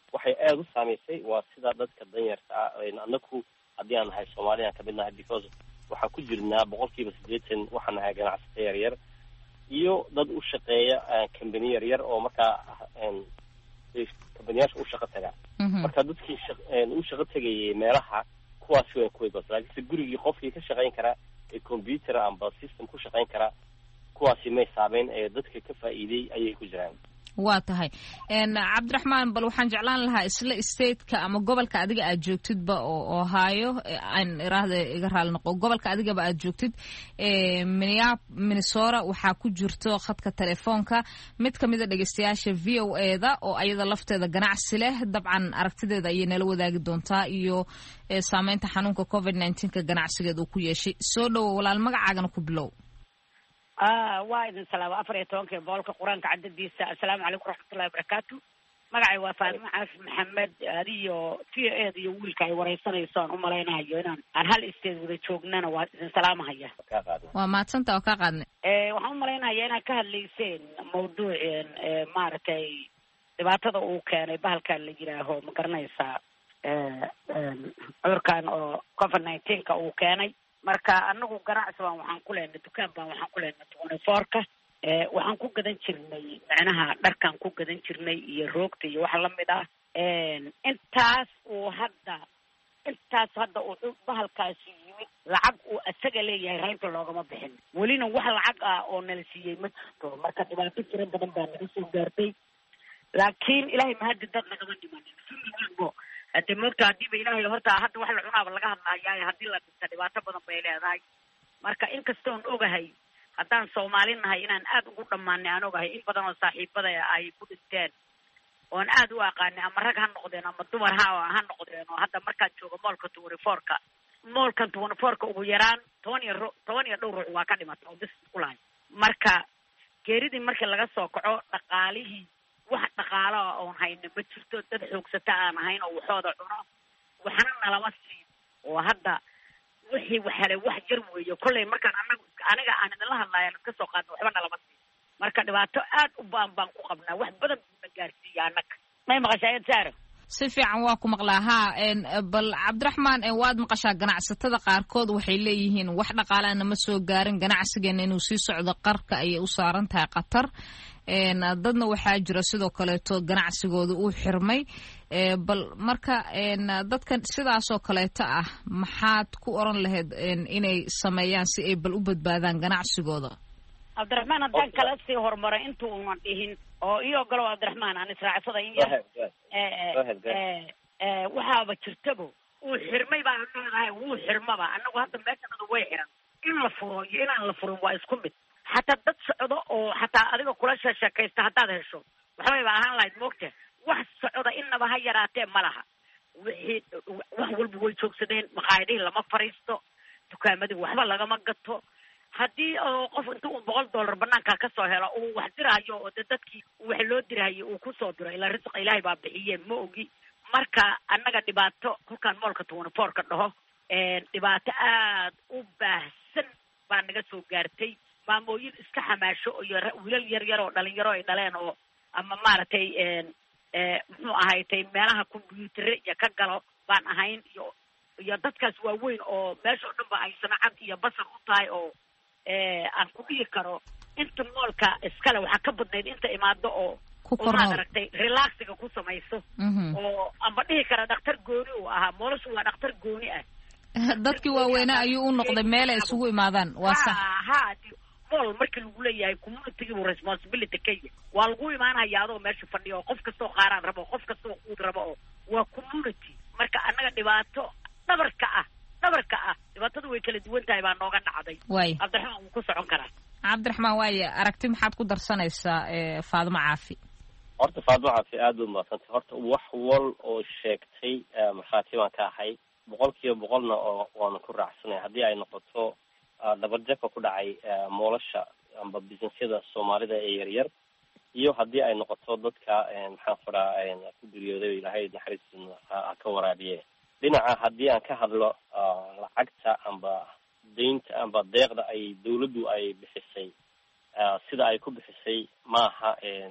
waxay aada u saamaysay waa sida dadka danyarta ah anaku haddii aan nahay soomaaliyaan kamid nahay because waxaan ku jirnaa 80% waxaan nahay ganacsato yaryar iyo dad u shaqeeya company yaryar oo markaa companiyaasha u shaqo taga marka dadkii u shaqo tegayay meelaha kuwaasi way kuway bas laakiinse gurigii qofkii ka shaqayn karaa ee computer amba system ku shaqayn karaa kuwaasi may saameyn ee dadka ka faa'iiday ayay ku jiraan. waa tahay cabdiraxmaan bal waxaan jeclaan lahaa isla stateka ama gobolka adiga aad joogtidba oo Ohio aan iraahdo iga raali noqo gobolka adigaba aad joogtid Minnesota waxaa ku jirto khadka telefoonka mid kamid ah dhageystayaasha VOA-da oo ayada lafteeda ganacsi leh dabcan aragtideeda ayay nala wadaagi doontaa iyo saameynta xanuunka COVID-19 ganacsigeeda uu ku yeeshay soo dhawo walaal magacaagana ku bilow. waa idin salaamo 14 boolka quraanka cadadiisa assalaamu calaykum waraxmatullahi wabarakaatu magacay waa Faadimo Caasi Maxamed adiyo tia iyo wiilka ay wareysanaysaan u maleynayo inaan hal isteed wada joognana waa idin salaamahaya waa maadsanta oo ka qaadnay waxaan u maleynayaa inaad ka hadlayseen mawduuceen maaragtay dhibaatada uu keenay bahalkan la yiraaho ma garanaysaa cudurkan oo COVID-19 uu keenay marka anagu ganacsi baan waxaan ku leenahay dukaan baan waxaan ku leenahay 24ka waxaan ku gadan jirnay macnaha dharkan ku gadan jirnay iyo roogta iyo wax la mid ah intaas hadda uu bahalkaasi yimid lacag uu asaga leeyahay raynta loogama bixin welina wax lacag ah oo nala siiyey ma jirto marka dhibaato tiro badan baa naga soo gaartay laakiin ilaahay mahadi dad nagama dhimanin hadda moogta haddiiba ilaahay horta hadda wax la cunaaba laga hadlayaa haddii la dhinta dhibaato badan bay leedahay marka inkastoon ogahay haddaan Soomaali nahay inaan aad ugu dhammaanay aan ogahay in badan oo saaxiibada ay ku dhinteen oon aad u aqaanay ama rag ha noqdeen ama dumar ha noqdeen oo hadda markaan joogo moolka 24ka ugu yaraan 12 ruux waa ka dhimatay oo bis ku lahay marka geeridii markii laga soo kaco dhaqaalihii wax dhaqaalo oon hayna ma jirto dad xoogsata aan ahayn oo waxooda cuno waxna nalama siin oo hadda wixii waxale wax jar weeyo kolley markaan aniga aan idinla hadlayo ka soo qaadno waxba nalama siin marka dhibaato aad u baan ku qabnaa wax badan buu gaarsiiyaa annaga may maqashaayad saaro si fiican waa ku maqlaa bal cabdiraxmaan waad maqashaa ganacsatada qaarkood waxay leeyihiin wax dhaqaalaana ma soo gaarin ganacsigeena inuu sii socdo qarka ayay u saaran tahay qatar dadna waxaa jira sidoo kaleeto ganacsigooda uu xirmay bal marka dadkan sidaasoo kaleeto ah maxaad ku oran lahayd inay sameeyaan si ay bal u badbaadaan ganacsigooda cabdiraxmaan haddaan kala sii horumaray inta uunan dhihin oo iyo galo cabdiraxmaan aan israacsada in yar waxaaba jirtabo uu xirmay baan leedahay wuu xirmaba anagu hadda meeshanada way xiran in la furo iyo inaan la furin waa isku mid xataa dad socdo oo xataa adiga kula sheekaysta haddaad hesho waxbay ba ahaan lahayd moogta wax socda inaba ha yaraatee ma laha wixii wax walba way joogsadeen maqaayadihii lama fariisto dukaamadii waxba lagama gato haddii qof inta uu $100 banaanka ka soo helo uu wax dirayo oo dadkii wax loo dirayo uu ku soo diro ila risq ilaahay baa bixiyeen ma ogi marka annaga dhibaato kulkaan moolka 24ka dhaho dhibaato aad u baahsan baa naga soo gaartay maamooyin iska xamaasho iyo wiilal yar oo dhalinyaro ay dhaleen oo ama maaragtay muxuu ahaaytay meelaha computer iyo ka galo baan ahayn iyo dadkaas waaweyn oo meesha oo dhan ba ay sanacad iyo basar u tahay oo aan ku dhihi karo inta moolka iskale waxaa ka badnayd inta imaado oo maaragtay relaxiga ku samayso oo ama dhihi kara dhakhtar gooni uu ahaa moolashu waa dhakhtar gooni ah dadkii waaweynaa ayuu u noqday meel ay isugu imaadaan waa sax mool markii lagu leeyahay community responsibility kaya waa lagu imaanaya adoo meesha fadhiyo oo qof kastoo qaaraan rabo qof kastoo quud rabo oo waa community marka annaga dhibaato dhabarka ah dhibaatada way kala duwan tahay baa nooga dhacday cabdiraxmaan wuu ku socon karaa cabdiraxmaan waaye aragti maxaad ku darsanaysaa Faadimo Caafi horta Faadimo Caafi aad u maasantay horta wax wal oo sheegtay markhaati baan ka ahay 100% oo waan ku raacsanay haddii ay noqoto dabarjabka ku dhacay moolasha amba businessyada Soomaalida ee yaryar iyo haddii ay noqoto dadka maxaan qoraa ku diriyooday ilaahay naxariisna ka waraabiye dhinaca haddii aan ka hadlo lacagta amba deynta amba deeqda ay dawladdu ay bixisay sida ay ku bixisay maaha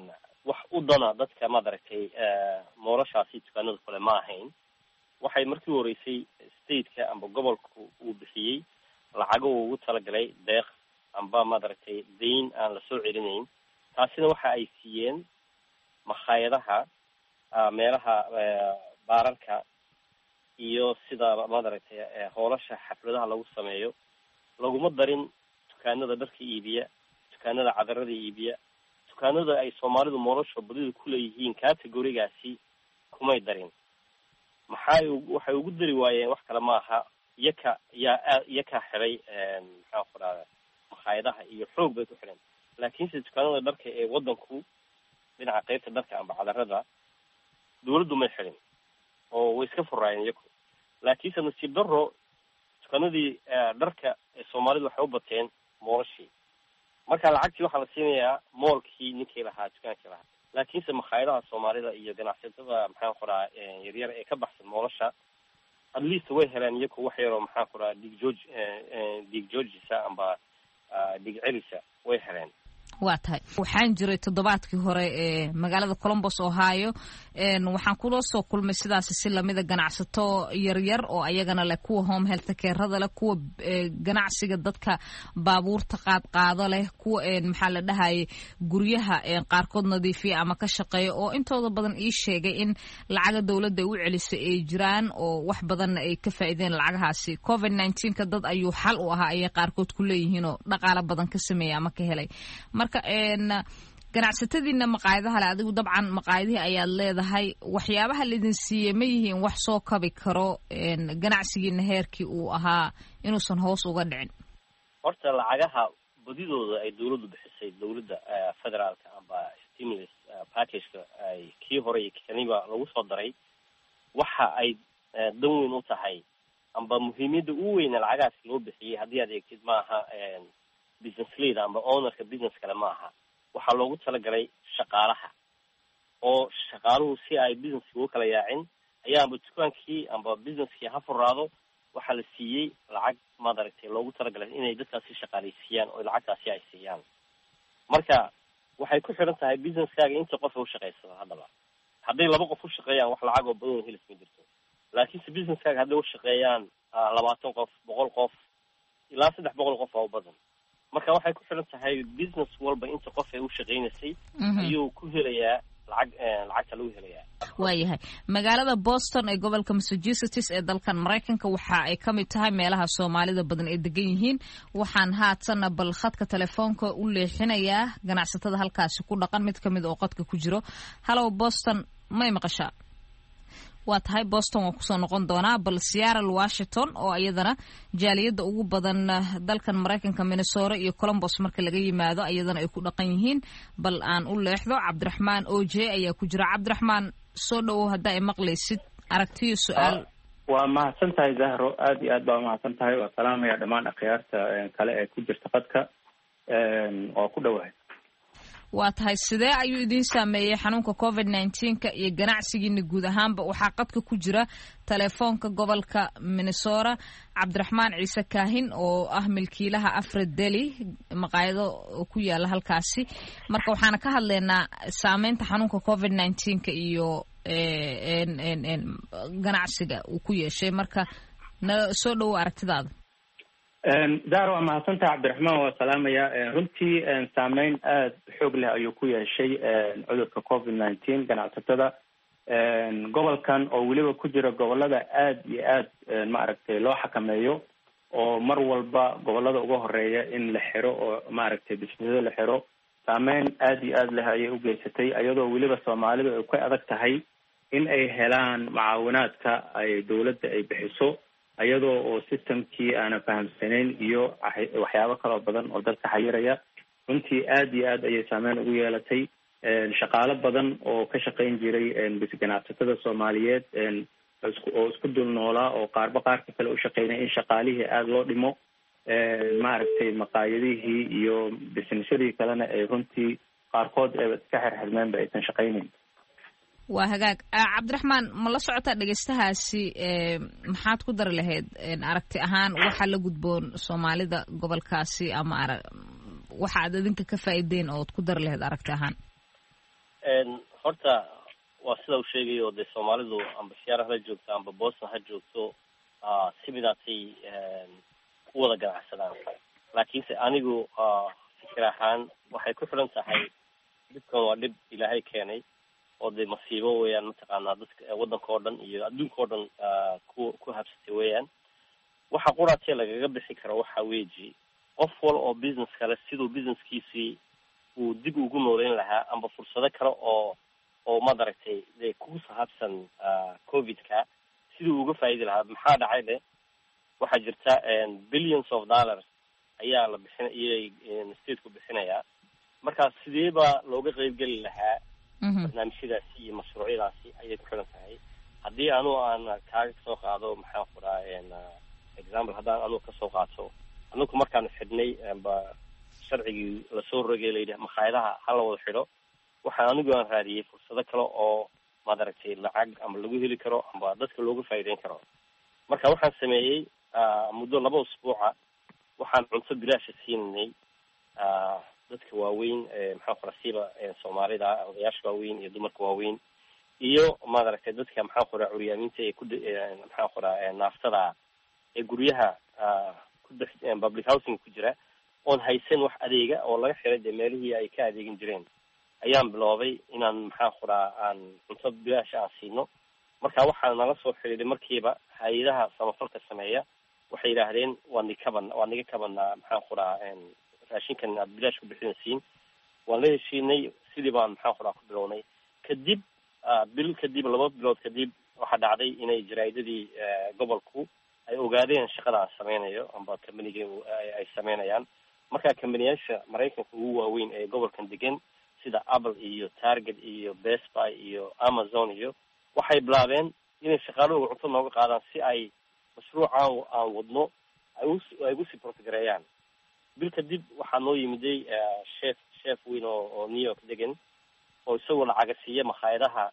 wax u dana dadka maaragtay moorashaasi dukaanada kale ma ahayn. waxay markii horeysay stateka amba gobolka uu bixiyey lacago uu ugu talagalay deeq amba maaragtay dayn aan la soo celinayn. taasina waxa ay siiyeen makhaayadaha, meelaha baararka iyo sida maaragtay hoolasha xafladaha lagu sameeyo. laguma darin dukaanada dharka iibiya, dukaanada cadarada iibiya, dukaanada ay soomaalidu nolosha badida kuleeyihiin categorigaasi kumay darin. waxay ugu dari waayeen wax kale maaha, iyaka xiray maxaan ku dhahda makhaayadaha iyo xoog bay ku xidheen. laakiinse dukaanada dharka ee wadanku dhinaca qaybta dharka amba cadarada dawladdu may xidhin oo way iska furaayeen iyaku. laakiinse nasiib daro dukaanadii dharka ee soomaalidu waxay u bateen moolashii. marka lacagtii waxaa la siinayaa moolkii ninkii lahaa, dukaankii lahaa. laakiinse makhaayadaha soomaalida iyo ganacsatada maxaan ku dhaha yaryar ee ka baxsan moolasha at least way heleen iyaku wax yaroo maxaan ku dhaha dhiig joojisa amba dhiig celisa way heleen. waa tahay waxaan jiray toddobaadkii hore ee magaalada Columbus Ohio waxaan kula soo kulmay sidaas si lamida ganacsato yaryar oo ayagana leh kuwa home health care-rada leh, kuwa ganacsiga dadka baabuurta qaado leh, kuwa maxaa la dhahay guryaha qaarkood nadiifiya ama ka shaqeeya oo intooda badan ii sheegay in lacaga dawladda u celisay ay jiraan oo wax badan ay ka faa'iideen lacagahaasi. COVID-19 ka dad ayuu xal u ahaa ayay qaarkood ku leeyihiin oo dhaqaale badan ka sameeyay ama ka helay. marka ganacsatadiina maqaayadaha le adigu dabcan maqaayadihii ayaad leedahay, waxyaabaha laidin siiyey ma yihiin wax soo kabi karo ganacsigiina heerkii uu ahaa inuusan hoos uga dhicin? horta lacagaha badidooda ay dawladdu bixisay, dawladda federaalka amba stimulus packageka ay kii hore iyo kaniba lagu soo daray, waxa ay dan weyn u tahay amba muhiimiyadda ugu weyna lacagahaas loo bixiyey haddii aad eegtid maaha business leader amba ownerka business kale maaha. waxaa loogu talagalay shaqaalaha, oo shaqaaluhu si ay businesski ugu kala yaacin ayaa amba dukaankii amba businesskii ha furaado waxaa la siiyey lacag maaragtay loogu talagalay inay dadkaasi shaqaaleysiiyaan oo lacagtaasi ay siiyaan. marka waxay ku xiran tahay businesskaaga inta qof u shaqaysado. haddaba hadday 2 qof u shaqeeyaan wax lacag oo badan helis ma jirto. laakiinse businesskaaga hadday u shaqeeyaan 20 qof, 100 qof ilaa 300 qof oo badan. marka waxay ku xiran tahay business walba inta qof ay u shaqeynaysay ayuu ku helayaa lacagta lagu helayaa. waayahay magaalada Boston ee gobolka Massachusetts ee dalkan Mareykanka waxa ay ka mid tahay meelaha Soomaalida badan ay degan yihiin. waxaan haatan bal khadka telefoonka u leexinayaa ganacsatada halkaasi ku dhaqan mid kamid oo qadka ku jiro. hello Boston, may maqashaa? waa tahay Boston waa kusoo noqon doonaa, bal Seattle Washington oo iyadana jaaliyada ugu badan dalkan Mareykanka Minnesota iyo Columbus marka laga yimaado iyadana ay ku dhaqan yihiin. bal aan u leexdo Cabdiraxmaan OJ ayaa ku jira. Cabdiraxmaan soo dhawow hadda ay maqlaysid aragtiyo su'aal. waa mahadsan tahay Zahro, aad iyo aad baa mahadsan tahay. waa salaamaya dhammaan akhyaarta kale ee ku jirta qadka oo ku dhawahay. waa tahay sidee ayuu idin saameeyey xanuunka COVID-19 iyo ganacsigiina guud ahaanba? waxaa qadka ku jira telefoonka gobolka Minnesota Cabdiraxmaan Ciise Kaahin oo ah milkiilaha Afred Deli maqaayado ku yaala halkaasi. marka waxaana ka hadlaynaa saameynta xanuunka COVID-19 iyo ganacsiga uu ku yeeshay. marka soo dhawow aragtidaada. zahro waa mahadsantaha Cabdiraxmaan, waa salaamaya. runtii saameyn aad xoog leh ayuu ku yeeshay cudurka COVID-19 ganacsatada gobolkan oo weliba ku jira gobolada aad iyo aad maaragtay loo xakameeyo, oo mar walba gobolada uga horeeya in la xiro oo maaragtay bisnisada la xiro. saameyn aad iyo aad leh ayay u geysatay, iyadoo weliba Soomaalidu ay ku adag tahay in ay helaan mucaawinaadka ay dawladda ay bixiso, iyadoo oo systemkii aana fahamsanayn iyo waxyaabo kaloo badan oo dadka xayiraya. runtii aad iyo aad ayay saameyn ugu yeelatay. shaqaalo badan oo ka shaqayn jiray ganacsatada Soomaaliyeed oo isku dul noolaa oo qaarba qaarka kale u shaqeynay in shaqaalihii aada loo dhimo. maaragtay maqaayadihii iyo businessadii kalena ay runtii qaarkood iska xirxirmeenba aysan shaqaynayn. waa hagaag. Cabdiraxmaan, ma la socotaa dhegeystahaasi? maxaad ku dari lahayd aragti ahaan waxa la gudboon Soomaalida gobolkaasi ama waxa aad idinka ka faa'iideen ood ku dari lahayd aragti ahaan? horta waa sida uu sheegayo dee soomaalidu amba siyaara ha joogto amba boston ha joogto si midaasay u wada ganacsadaan. laakiinse anigu fikir ahaan waxay ku xiran tahay dhibkan waa dhib ilaahay keenay oo dee masiibo weeyaan, mataqaanaa dadka waddanka oo dhan iyo adduunka oo dhan ku habsatay weeyaan. waxa quraatee lagaga bixi karo waxa weeji qof wal oo business kale siduu businesskiisii uu dib ugu nooleyn lahaa amba fursado kale oo madaragtay dee ku sahabsan covid-ka siduu uga faa'iidi lahaa. maxaa dhacay le waxaa jirta billions of dollars ayaa la iyay stateku bixinayaa. markaas sidee baa looga qeybgeli lahaa barnaamijyadaasi iyo mashruucyadaasi ayay ku xiran tahay. haddii aan kaaga kasoo qaado maxaan ku dhaha example haddaan anugu kasoo qaato, anugu markaan xidhnay amba sharcigii lasoo rogay layidhi makhaayadaha hala wada xidho, waxaan anigu aan raadiyey fursado kale oo madaragtay lacag ama lagu heli karo amba dadka looga faa'iideyn karo. marka waxaan sameeyey muddo 2 usbuuca waxaan cunto bilaasha siinay dadka waaweyn maxaa qorasiiba Soomaalida, odayaasha waaweyn iyo dumarka waaweyn iyo madaragtay dadka maxaa qoraa curyaaminta ee ku maxaa qoraa naaftada ee guryaha ku dhexeen public housing ku jira oon haysan wax adeega oo laga xiray meelihii ay ka adeegin jireen. ayaan biloobay inaan maxaa qoraa aan cunto bilaasha aan siino. marka waxaa nala soo xiriiray markiiba hay'adaha samafalka sameeya, waxay yiraahdeen waan niga kabanaa maxaa qoraa raashinkan aad bilaash ku bixinaysiin. waan la heshiinay sidii baan maxaa qoraa ku bilownay. kadib bil kadib 2 bilood kadib waxaa dhacday inay jaraa'idadii gobolku ay ogaadeen shaqada aan sameynayo amba company-ga ay sameynayaan. marka company-yaasha Mareykanka ugu waaweyn ee gobolkan degan sida Apple iyo Target iyo Best Buy iyo Amazon iyo waxay bilaabeen inay shaqaalooda cunto nooga qaadaan si ay mashruucaan aan wadno ay ugu sii portagareeyaan. bil kadib waxaa noo yimiday chef weyn oo New York degan oo isagoo lacaga siiya makhaayadaha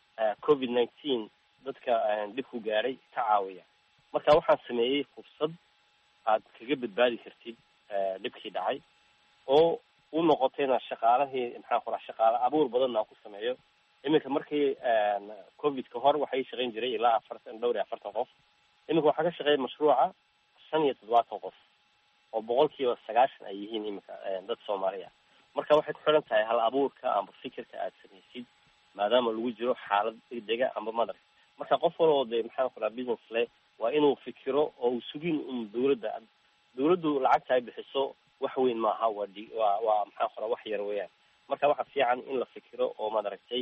COVID-19 dadka dib ku gaaray ka caawiya. marka waxaan sameeyey fursad aad kaga badbaadi kartid dhibkii dhacay oo u noqotayna shaqaalahii maxaa qoraa shaqaale abuur badan aan ku sameeyo. iminka markii covid-ka hor waxay shaqayn jiray ilaa 40 qof. iminka waxaa ka shaqeeya mashruuca 75 qof oo 90% ay yihiin iminka dad Soomaali ah. marka waxay ku xiran tahay hal abuurka ama fikirka aad samaysid maadaama lagu jiro xaalad degdeg ah ama madar. marka qof walba oo maxaa qoraa business leh waa inuu fikiro oo uu sugin dawladdu lacagta ay bixiso wax weyn maaha, waa maxaa qoraa wax yar weeyaan. marka waxa fiican in la fikiro oo madaragtay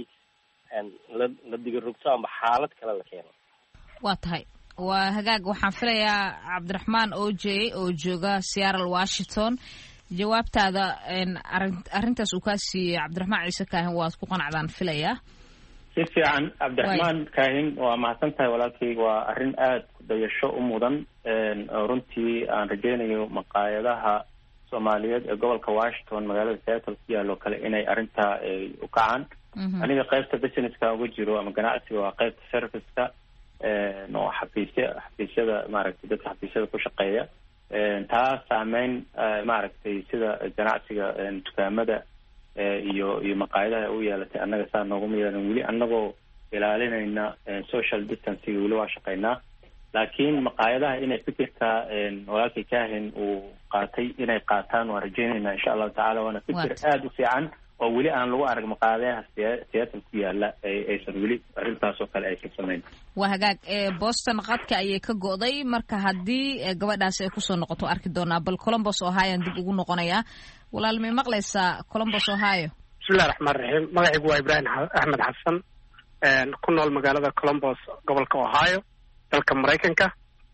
la digarugto ama xaalad kale la keeno. waa tahay waa hagaag. waxaan filayaa Cabdiraxmaan Oje oo jooga Seattle, Washington, jawaabtaada arrintaas uu ka siiyey Cabdiraxmaan Ciise Kaahin waad ku qanacdaan filayaa. si fiican Cabdiraxmaan Kaahin waa mahadsantahay walaalkay. waa arrin aad ku dayasho u mudan runtii aan rajaynayo maqaayadaha Soomaaliyeed ee gobolka Washington magaalada Seattle ku yaalo kale inay arrinta u kacaan. aniga qaybta businesska uga jiro ama ganacsiga waa qaybta serviceka oo xafiisyada maaragtay dadka xafiisyada ku shaqeeya. taas saameyn maaragtay sida ganacsiga dukaamada iyo maqaayadaha u yeelatay annaga saa nooguma yeelan weli annagoo ilaalinayna social distancing weli waa shaqeynaa. laakiin maqaayadaha inay fikirka walaalkay Kaahin uu qaatay inay qaataan waan rajaynaynaa insha allahu tacaala. waana fikir aad u fiican oo weli aan lagu arag maqaayadaha Seattle ku yaala aysan weli arrintaas oo kale aysan samayn. waa hagaag. Boston qadka ayay ka go'day. marka haddii gabadhaas ay kusoo noqoto arki doonaa. bal Columbus Ohio dib ugu noqonayaa. walaal ma maqlaysaa Columbus Ohio? bismillahi raxmaani raxiim. magacaygu waa Ibrahim Axmed Xasan, ku nool magaalada Columbus gobolka Ohio dalka Mareykanka.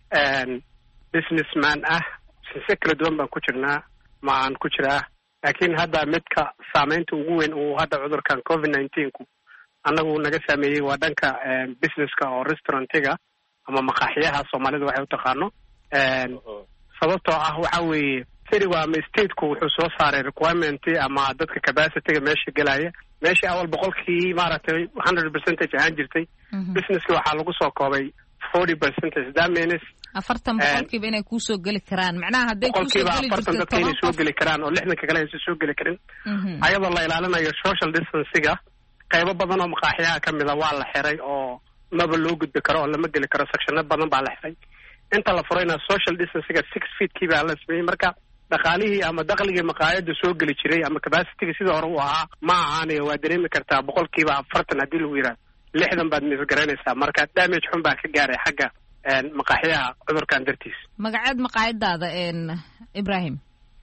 businessman ah si kala duwan baan ku jirnaa ma aan ku jiraa. laakiin hadda midka saameynta ugu weyn uu hadda cudurkan COVID-19ku annagu naga saameeyey waa dhanka businesska oo restaurantiga ama maqaaxiyaha Soomaalida waxay u taqaano. sababtoo ah waxa weeye city-gu ama state-ku wuxuu soo saaray requirement ama dadka capacity-ga meesha gelaya meesha awal 100% maaragtay 100% ahaan jirtay. businesska waxaa lagu soo koobay 40%. that means 40% inay ku soo gali karaan. macnaha haday ku soo gali jirto dadka inay soo gali karaan oo 60 kale ay soo gali karin ayadoo la ilaalinayo social distancing qaybo badan oo maqaaxiyaha ka mida waa la xiray oo maba loo gudbi karo oo lama geli karo sectionno badan baa la xiray. inta la furayna social distancega 6 feetkii baa la sameeyey. marka dhaqaalihii ama dakhligii maqaayada soo geli jiray ama capacity-ga sidii hore u ahaa ma ahaanayo. waa dareemi kartaa 40% haddii lagu yidhaahdo 60 baad misgaranaysaa. marka damage xun baa ka gaaray xagga maqaaxiyaha cudurkan dartiis. magaceed maqaayadaada Ibrahim?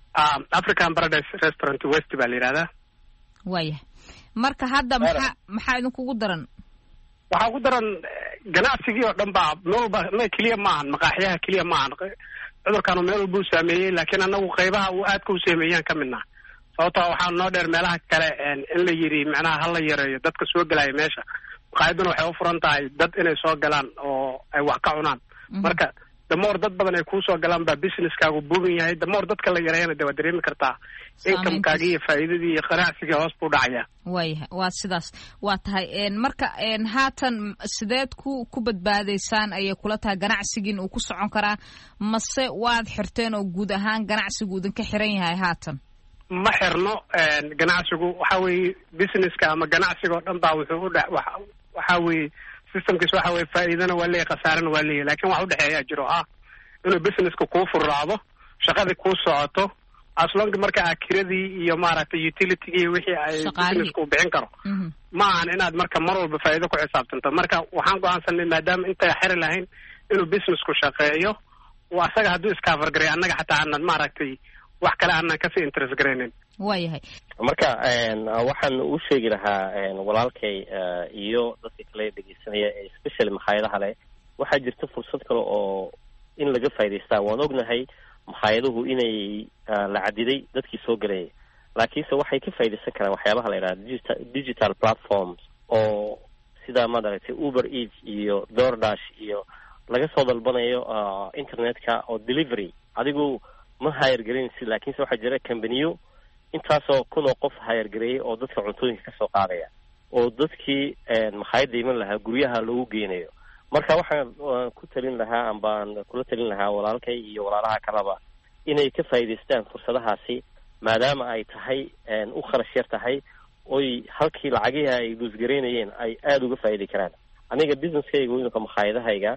African Paradise Restaurant West baa la yidhahdaa. waayahay. marka hadda maxaa idinkugu daran? waxaa ugu daran ganacsigii oo dhan baa meel walba keliya maahan, maqaaxiyaha keliya maahan. cudurkaanu meel walba u saameeyey, laakiin annagu qaybaha uu aadka u saameeyaan ka midnaa. sababtoo waxaa noo dheer meelaha kale in la yidhi macnaha hala yareeyo dadka soo gelaya meesha. maqaayaduna waxay u furan tahay dad inay soo galaan oo ay wax ka cunaan. marka damoor dad badan ay kuu soo galaan baa businesskaagu buugan yahay. damoor dadka la yareeyana de waa dareemi kartaa inkamkaagi iyo faa'iidadii iyo ganacsigii hoos buu dhacaya. waayahay, waa sidaas. waa tahay marka haatan sideed ku badbaadaysaan ayay kula tahay ganacsigiin uu ku socon karaa, mase waad xirteen oo guud ahaan ganacsigu idinka xiran yahay haatan? ma xirno. ganacsigu waxa weeye businesska ama ganacsiga oo dhan baa wuxuu waxa weeye systemkiis waxa weeye faa'iidana waa leeyahay, khasaarana waa leeyahay. laakiin wax udhexeeyaa jiro inuu businesska kuu furraacdo, shaqadii kuu socoto, aslonki marka kiradii iyo maaragtay utility iyo wixii ay businessku bixin karo. ma ahan inaad marka mar walba faa'iido ku xisaabtanto. marka waxaan go'aansanay maadaama intay xiri lahayn inuu businessku shaqeeyo, oo asaga hadduu iskaafargaray annaga xataa aanan maaragtay wax kale aanan kasii interest garaynin. waayahay. marka waxaan u sheegi lahaa walaalkay iyo dadka kale dhegeysanaya especially makhaayadaha leh, waxaa jirta fursad kale oo in laga faa'iidaystaa. waan ognahay makaayaduhu inay la cadiday dadkii soo galayay, laakiinse waxay ka faa'iidaysan karaan waxyaabaha la yidhaha digital platforms oo sida maaragtay Uber Eats iyo DoorDash iyo laga soo dalbanayo internetka oo delivery. adigu ma hire gareynaysid, laakiinse waxaa jira companiyo intaasoo kunoo qof hire gareeyay oo dadka cuntooyinka ka soo qaadaya, oo dadkii makhaayadda iman lahaa guryaha loogu geynayo. marka waxaan ku talin lahaa ambaan kula talin lahaa walaalkay iyo walaalaha kaleba inay ka faa'iidaystaan fursadahaasi, maadaama ay tahay u kharash yar tahay, oy halkii lacagihii ay guusgaraynayeen ay aada uga faa'idi karaan. aniga businesskayga weynka makhaayadahayga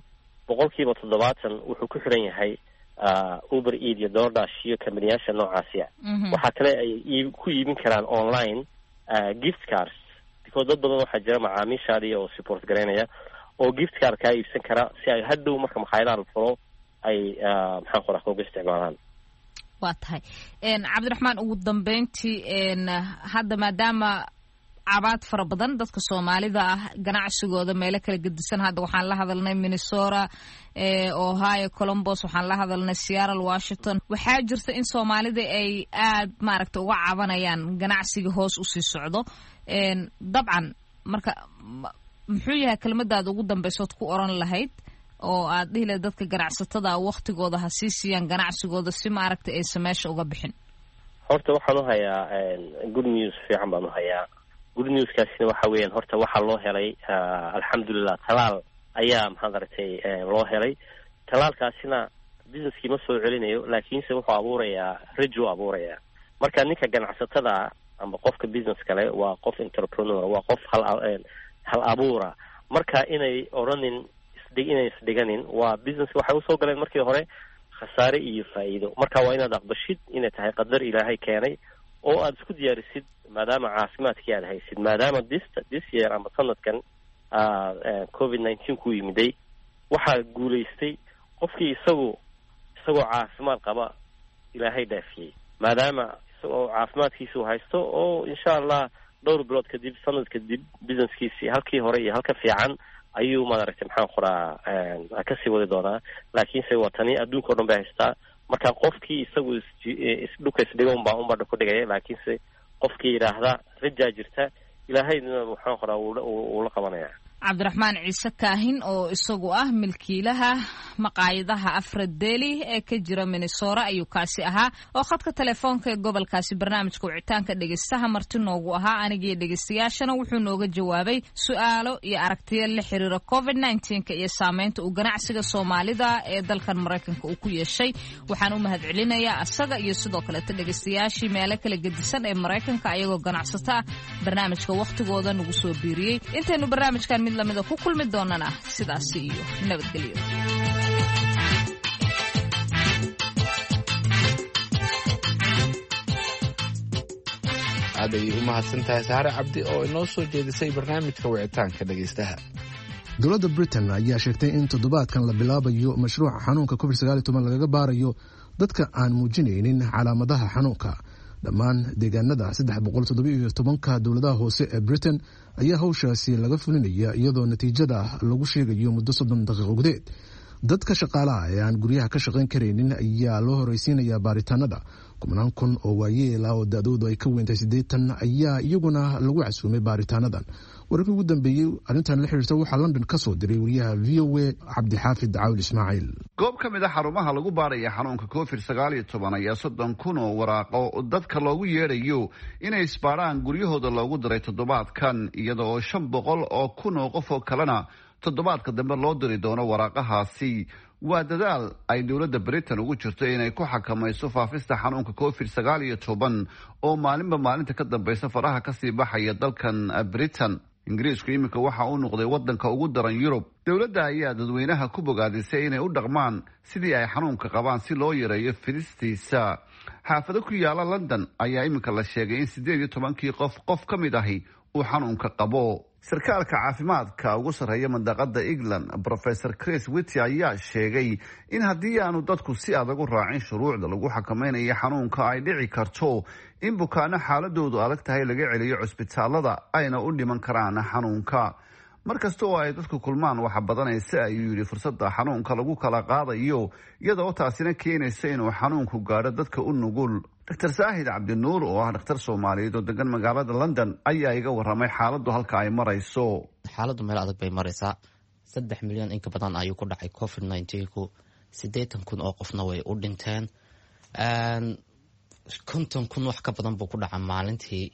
70% wuxuu ku xiran yahay Uber Eats iyo DoorDash iyo kambaniyyaasha noocaasiya. waxaa kale ay ku iibin karaan online gift cards, because dad badan waxaa jira macaamiishaadii oo support garaynaya oo gift card kaa iibsan kara si ay hadhow marka makhaayadaha la furo ay maxaan qoraa uga isticmaalaan. waa tahay cabdiraxmaan, ugu dambeyntii hadda maadaama cabaad fara badan dadka soomaalida ah ganacsigooda meelo kala gedisan, hadda waxaan la hadalnay Minnesota, Ohio, Columbus, waxaan la hadalnay Seattle, Washington. waxaa jirta in soomaalida ay aad maaragta uga cabanayaan ganacsiga hoos usii socdo. dabcan marka muxuu yahay kelmadaada ugu dambaysood ku oran lahayd oo aad dhihi lahayd dadka ganacsatada waktigooda ha sii siiyaan ganacsigooda si maaragta aysan meesha uga bixin? horta waxaan u hayaa good news fiican baan u hayaa. good newskaasina waxa weeyaan horta waxaa loo helay alxamdulilah talaal ayaa maxaad aragtay loo helay. talaalkaasina businesskii ma soo celinayo, laakiinse wuxuu abuurayaa rajo abuurayaa. marka ninka ganacsatada ama qofka business kale waa qof entrepreneur, waa qof hal abuura. marka inay oranin inay isdhiganin, waa business waxay usoo galeen markii hore khasaare iyo faa'iido. marka waa inaad aqbashid inay tahay qadar ilaahay keenay, oo aad isku diyaarisid maadaama caafimaadkii aad haysid, maadaama this year ama sanadkan COVID-19 ku yimiday. waxaa guulaystay qofkii isagoo caafimaad qaba ilaahay dhaafiyey, maadaama isagoo caafimaadkiisu haysto oo insha allah dhowr bilood kadib, sanad kadib, businesskiisii halkii hore iyo halka fiican ayuu maaragtay maxaan qoraa kasii wadi doonaa. laakiinse waa tani adduunka o dhan bay haystaa. marka qofkii isagu isdhuka isdhiga unbaa ku dhigaya, laakiinse qofkii yidhaahda rajaa jirta, ilaahayna maxaan qoraa wuu la qabanaya. cabdiraxmaan ciise kaahin oo isagu ah milkiilaha maqaayadaha afradeeli ee ka jira minnesota ayuu kaasi ahaa oo khadka telefoonka ee gobolkaasi barnaamijka wicitaanka dhegeystaha marti noogu ahaa anigiyo dhegeystayaashana wuxuu nooga jawaabay su-aalo iyo aragtiyo la xiriira covid-19 iyo saameynta uu ganacsiga soomaalida ee dalkan maraykanka uu ku yeeshay waxaan u mahadcelinayaa asaga iyo sidoo kaleeta dhegeystayaashii meelo kala gedisan ee maraykanka ayagoo ganacsato ah barnaamijka wakhtigooda nagu soo biiriyey intaynu barnaamijkan mid lamida ku kulmi doonana sidaasi iyo nabadgelyo. aad ay u mahadsantahay Sahare Cabdi oo inoo soo jeedisay barnaamijka wicitaanka dhageystaha. dowladda Britain ayaa sheegtay in toddobaadkan la bilaabayo mashruuca xanuunka COVID-19 lagaga baarayo dadka aan muujinaynin calaamadaha xanuunka. dhammaan deegaanada 317 dowladaha hoose ee Britain ayaa hawshaasi laga fulinaya iyadoo natiijada lagu sheegayo muddo 30 daqiiqo gudaheed. dadka shaqaalaha ee aan guryaha ka shaqayn karaynin ayaa loo horeysiinayaa baaritaanada. 10,000 oo waayeel ah oo da-doodu ay ka weyntahay 80 ayaa iyaguna lagu casuumay baaritaanadan. wararkii ugu dambeeyey arrintan la xiriirta waxaa London ka soo diray wariyaha VOA Cabdixaafid Caawil Ismaaciil. goob ka mid ah xarumaha lagu baaraya xanuunka COVID-19 ayaa 30,000 oo waraaqo dadka loogu yeedhayo inay isbaaraan guryahooda loogu diray toddobaadkan iyada oo 500 oo kun oo qof oo kalena toddobaadka dambe loo diri doono waraaqahaasi. waa dadaal ay dowladda Britain ugu jirto inay ku xakamayso faafista xanuunka COVID-19 oo maalinba maalinta ka dambaysa faraha kasii baxaya dalkan Britain. ingiriisku iminka waxa uu noqday wadanka ugu daran Yurub. dowladda ayaa dadweynaha ku bogaadisay inay u dhaqmaan sidii ay xanuunka qabaan si loo yareeyo fidistiisa. xaafado ku yaala London ayaa iminka la sheegay in 18 qof ka mid ahi uu xanuunka qabo. sarkaalka caafimaadka ugu sarreeya mandaqada England Professor Chris Whitty ayaa sheegay in haddii aanu dadku si adag u raacin shuruucda lagu xakamaynayo xanuunka ay dhici karto in bukaano xaaladoodu adag tahay laga celiyo cusbitaalada ayna u dhiman karaan xanuunka. markasta oo ay dadku kulmaan waxa badanaysa ayuu yidhi fursadda xanuunka lagu kala qaadayo iyadoo taasina keenaysa inuu xanuunku gaadho dadka u nugul. Dr. Saahid Cabdinuur oo ah dhakhtar Soomaaliyeed oo degan magaalada London ayaa iga waramay xaaladdu halka ay marayso. xaaladdu meel adag bay maraysaa. 3 milyan in ka badan ayuu ku dhacay COVID-19ku. 80,000 oo qofna way u dhinteen. 50,000 wax ka badan buu ku dhacay maalintii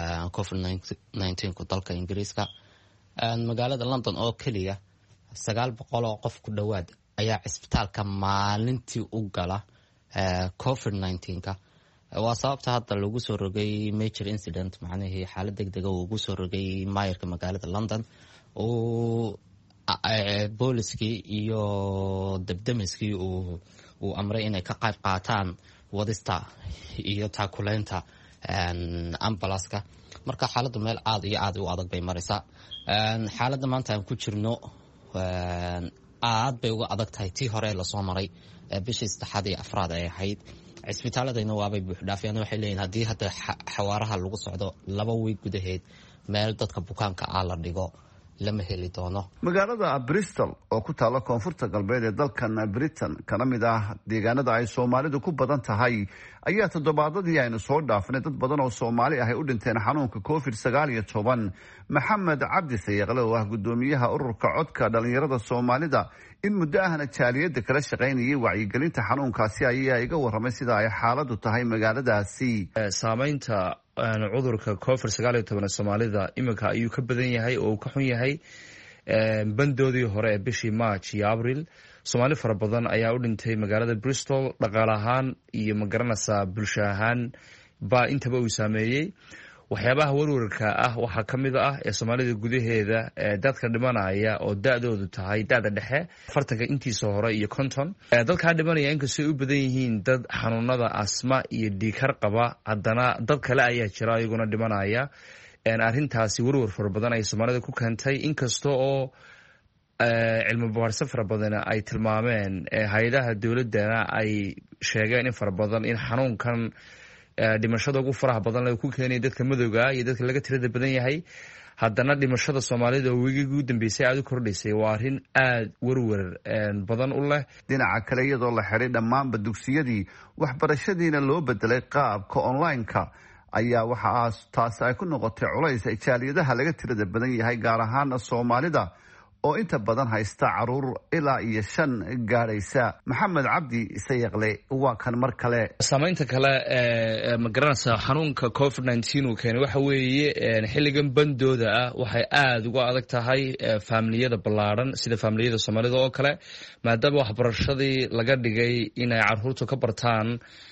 COVID-19ku dalka Ingiriiska. magaalada London oo kaliya 900 oo qof ku dhawaad ayaa cisbitaalka maalintii u gala COVID-19ka. waa sababta hadda lagu soo rogay major incident macnaheedu xaalad degdeg ah ugu soo rogay maayarka magaalada London oo booliskii iyo debdemiskii uu amray inay ka qayb qaataan wadista iyo taakuleynta ambalaska. marka xaaladdu meel aad iyo aad u adag bay maraysaa. xaaladda maanta aan ku jirno aad bay uga adag tahay tii hore lasoo maray bishii 3 iyo 4 ay ahayd. cisbitaaladayna waabay buuxdhaafiyaan. waxay leeyihin haddii hadda xawaaraha lagu socdo 2 wiig gudaheed meel dadka bukaanka ah la dhigo lama heli doono. magaalada Bristol oo ku taala koonfurta galbeed ee dalkan Britain kana mid ah deegaanada ay Soomaalidu ku badan tahay ayaa toddobaadadii aynu soo dhaafnay dad badan oo Soomaali ah ay u dhinteen xanuunka COVID-19. Maxamed Cabdi Sayaqle oo ah gudoomiyaha ururka codka dhalinyarada Soomaalida in muddo ahna jaaliyada kala shaqaynayay wacyigelinta xanuunkaasi ayaa iga waramay sida ay xaaladdu tahay magaaladaasi. saamaynta cudurka COVID-19 Soomaalida iminka ayuu ka badan yahay oo uu ka xun yahay bandoodii hore ee bishii March iyo April. Soomaali fara badan ayaa u dhintay magaalada Bristol. dhaqaale ahaan iyo magaranaysa bulsho ahaan baa intaba uu saameeyey. waxyaabaha warwarka ah waxaa ka mid ah ee Soomaalida gudaheeda dadka dhimanaya oo da-doodu tahay da-da dhexe 40 intiisa hore iyo 50. dadka dhimanaya inkastoo ay u badan yihiin dad xanuunada asma iyo dhiikar qaba haddana dad kale ayaa jira iyaguna dhimanaya. arrintaasi warwar fara badan ay Soomaalida ku keentay inkastoo oo cilmi baaris fara badan ay tilmaameen hay'adaha dawladana ay sheegeen in fara badan in xanuunkan dhimashada ugu faraha badan la ku keenay dadka madowga iyo dadka laga tirada badan yahay. haddana dhimashada Soomaalida oo weegii ugu dambeysay aad u kordhisay waa arrin aad warwar badan u leh. dhinaca kale iyadoo la xiray dhammaanba dugsiyadii waxbarashadiina loo bedelay qaabka online-ka ayaa waxaa taasi ay ku noqotay culays jaaliyadaha laga tirada badan yahay gaar ahaana Soomaalida oo inta badan haysta caruur ilaa iyo 5 gaaraysa. Maxamed Cabdi Sayaqle waa kan mar kale. Saamaynta kale ma garanaysa xanuunka COVID-19 uu keenay waxa weeye xilligan bandooda ah waxay aad uga adag tahay faamiliyada ballaaran sida faamiliyada Soomaalida oo kale maadaama waxbarashadii laga dhigay inay caruurtu ka bartaan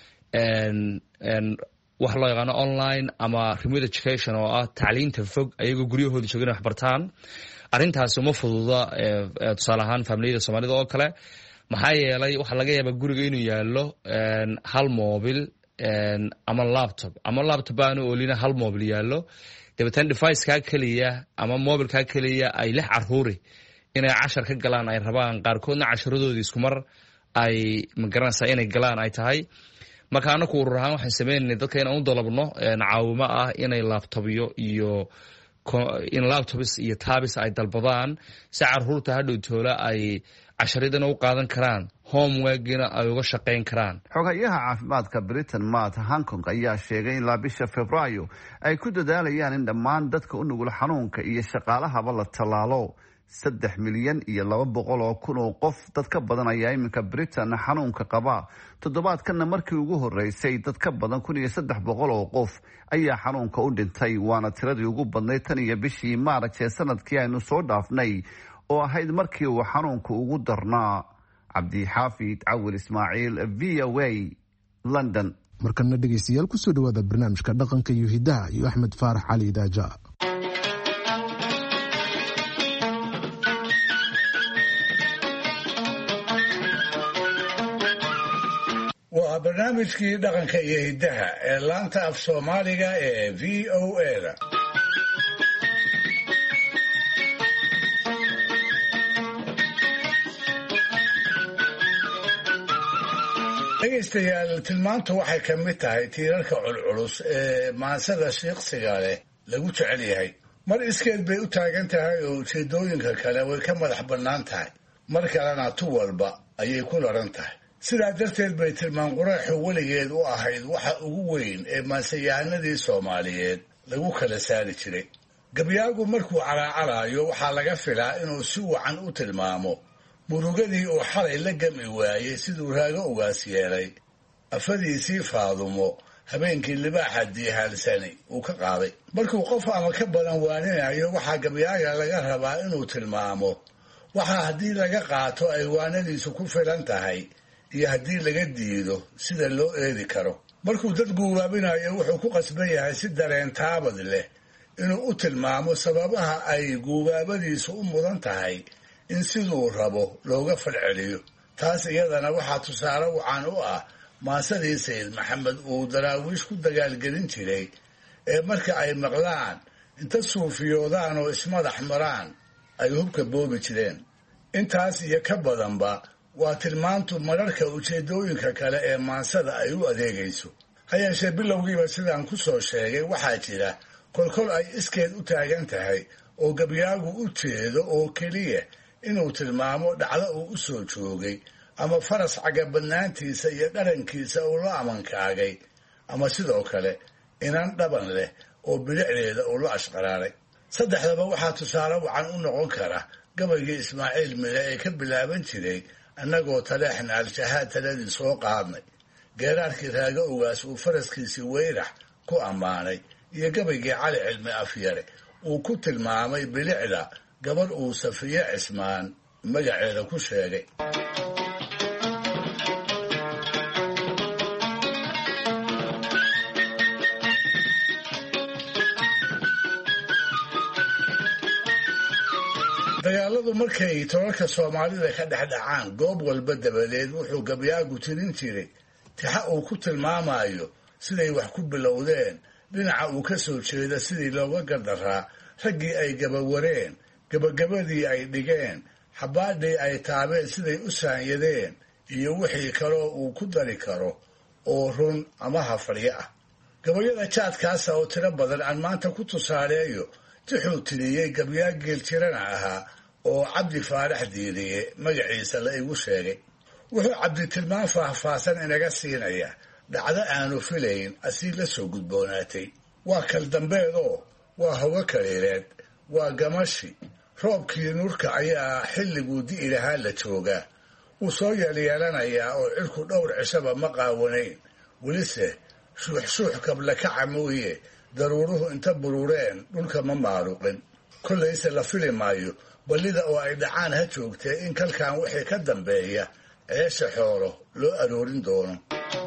wax loo yaqaano online ama remote education oo ah tacliinta fog ayagoo guryahooda joogan wax bartaan. arrintaasi uma fududa tusaale ahaan faamiliyada Soomaalida oo kale maxaa yeelay waxa laga yaabaa guriga inuu yaalo hal mobil ama laptop aanu oolina hal mobil yaalo dabeetan device ka kaliya ama mobil ka kaliya ay lix caruuri inay 10 ka galaan ay rabaan qaarkoodna 10radoodii isku mar ay ma garanaysaa inay galaan ay tahay marka anaku ururahan waxaan sameeynay dadka inaan u dalabno caawimo ah inay laptopyo iyo in laptops iyo tabs ay dalbadaan si caruurta hadhow toola ay 10 u qaadan karaan homeworkina ay uga shaqeyn karaan. Xogayaha caafimaadka Britain Matt Hancock ayaa sheegay in bisha Febraayo ay ku dadaalayaan in dhammaan dadka u nugul xanuunka iyo shaqaalahaba la talaalo. 3 milyan iyo 200 kun oo qof dad ka badan ayaa iminka Britain xanuunka qaba. Toddobaadkan markii ugu horeysay dad ka badan 1300 oo qof ayaa xanuunka u dhintay waana tiradii ugu badnayd tan iyo bishii Maarch ee sanadkii aynu soo dhaafnay oo ahayd markii uu xanuunku ugu darnaa. Cabdi Xaafid Awil Ismaaciil VOA London. markana dhegeystayaal ku soo dhawaada barnaamijka dhaqanka iyo hidaha iyo Axmed Faarax Cali Daaja. waa barnaamijkii dhaqanka iyo hidaha ee laanta af Soomaaliga ee VOA-da. dhegaystayaal tilmaantu waxay ka mid tahay tiirarka culculus ee maansada shiiqsiga leh lagu jecel yahay. mar iskeed bay u taagan tahay oo ujeedooyinka kale way ka madax bannaan tahay mar kalena tu walba ayay ku laran tahay. sidaa darteed bay tilmaan quraexu weligeed u ahayd waxa ugu weyn ee maansayahanadii Soomaaliyeed lagu kala saari jiray. gabyaagu markuu calaacalaayo waxaa laga filaa inuu si wacan u tilmaamo murugadii uu xalay la gami waayey siduu raago ugaas yeelay afadiisii Faadumo habeenkii libaaxa diihaalsani uu ka qaaday. markuu qof ama ka badan waaninayo waxaa gabyaaga laga rabaa inuu tilmaamo waxa haddii laga qaato ay waanadiisu ku filan tahay iyo haddii laga diido sida loo eedi karo. markuu dad guubaabinayo wuxuu ku qasban yahay si dareen taabad leh inuu u tilmaamo sababaha ay guubaabadiisu u mudan tahay in siduu rabo looga falceliyo. taas iyadana waxaa tusaale wacan u ah maasadii Sayid Maxamed uu daraawiish ku dagaalgelin jiray ee marka ay maqlaan inta suufiyoodaan oo ismadax maraan ay hubka boobi jireen. intaas iyo ka badanba waa tilmaantu mararka ujeedooyinka kale ee maansada ay u adeegayso. ha yeeshee bilowgiiba sidaan ku soo sheegay waxaa jira kolkol ay iskeed u taagan tahay oo gabyaagu u jeedo oo keliya inuu tilmaamo dhacdo uu u soo joogay ama faras cagabadnaantiisa iyo dharankiisa uu la amankaagay ama sidoo kale inan dhaban leh oo bilicdeeda uu la ashqaraaray. saddexdaba waxaa tusaale wacan u noqon kara gabaygii Ismaaciil Mire ee ka bilaaban jiray annagoo taleexna al-shahaad taladii soo qaadnay, geeraarkii raago ugaas uu faraskiisii Weyrax ku ammaanay, iyo gabaygii Cali Cilmi Afyare uu ku tilmaamay bilicda gabar uu Safiye Cismaan magaceeda ku sheegay. dagaaladu markay tolalka Soomaalida ka dhexdhacaan goob walba dabadeed wuxuu gabyaagu tirin jiray tixa uu ku tilmaamayo siday wax ku bilowdeen, dhinaca uu ka soo jeeda sidii looga gardaraa, raggii ay gabawareen, gabagabadii ay dhigeen, xabaadhii ay taabeen siday u saanyadeen, iyo wixii kaloo uu ku dari karo oo run ama hafadyo ah. gabayada jaadkaasa oo tiro badan aan maanta ku tusaaleeyo tixuu tiriyey gabyaa geeljirana ahaa oo Cabdi Faarax Diiriye magaciisa la igu sheegay. wuxuu Cabdi tilmaan faahfaahsan inaga siinayaa dhacdo aanu filayn asii la soo gudboonaatay. waa kal dambeedoo waa hogo kaliileed, waa gamashi. roobkii nurka ayaa xilliguu di'i lahaa la joogaa. wuu soo yeelyeelanayaa oo cirku dhowr cishaba ma qaawanayn. welise shuuxshuux kabla kaca mooye daruuruhu inta burureen dhulka ma maaruqin. kollayse la fili maayo ballida oo ay dhacaan ha joogtee in kalkan wixii ka dambeeya ceesha xoolo loo aroorin doono.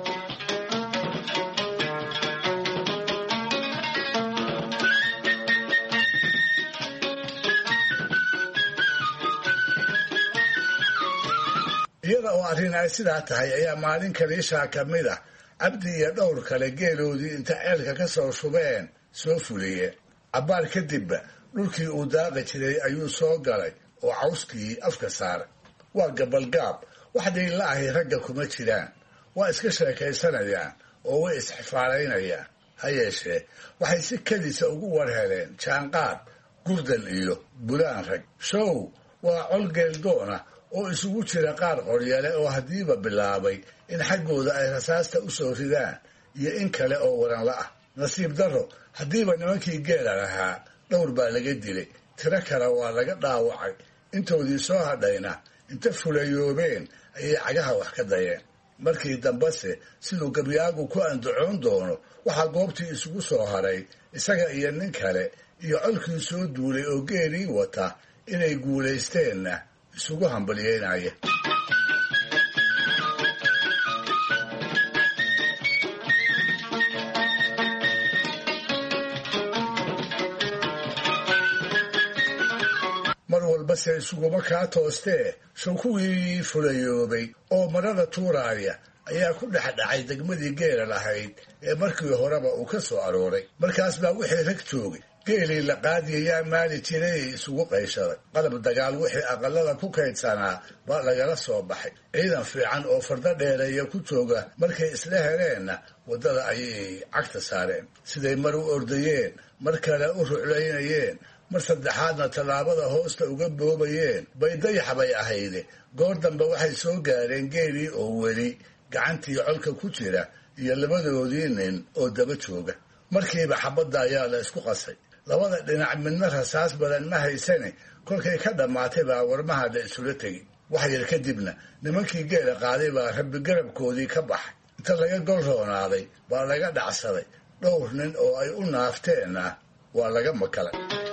iyada oo arrin ay sidaa tahay ayaa maalin kaliishaa ka mid ah cabdi iyo dhowr kale geeloodii inta ceelka ka soo shubeen soo fuliyeen. cabbaar kadibba dhulkii uu daaqi jiray ayuu soo galay oo cawskii afka saaray. waa gabalgaab, wax dhiilla ahi ragga kuma jiraan. waa iska sheekaysanayaan oo way isxifaalaynayaan. ha yeeshee waxay si kedisa ugu war heleen jaanqaad, gurdan iyo bulaan rag. show waa col geeldoona oo isugu jira qaar qoryale oo haddiiba bilaabay in xaggooda ay rasaasta u soo ridaan iyo in kale oo waranla ah. nasiib darro haddiiba nimankii geela lahaa dhowr baa laga dilay, tiro kale waa laga dhaawacay. intoodii soo hadhayna inta fulayoobeen ayay cagaha wax ka dayeen. markii dambese siduu gabyaagu ku andacoon doono waxaa goobtii isugu soo haray isaga iyo nin kale iyo colkii soo duulay oo geelii wata inay guulaysteenna isugu hambalyeynaya. mar walbase isuguma kaa toostee show kuwii fulayoobay oo marada tuuraaya ayaa ku dhex dhacay degmadii geela lahayd ee markii horeba uu ka soo arooray. markaas baa wixii rag joogay geelii la qaadiyayaa maali jiray isugu qayshaday. qalab dagaal wixii aqalada ku kaydsanaa baa lagala soo baxay. ciidan fiican oo fardo dheereeya ku jooga markay isla heleenna waddada ayay cagta saareen. siday mar u ordayeen, mar kale u ruclaynayeen, mar saddexaadna tallaabada hoosta uga boobayeen bay dayax bay ahayde. goor dambe waxay soo gaareen geelii oo weli gacantii colka ku jira iyo labadoodii nin oo daba jooga. markiiba xabadda ayaa la isku qasay. labada dhinac midna rasaas badan ma haysane kolkay ka dhammaatay baa warmaha la isula tegi. wax yar kadibna nimankii geela qaaday baa rabbi garabkoodii ka baxay. inta laga gol roonaaday baa laga dhacsaday. dhowr nin oo ay u naafteenna waa laga makalay.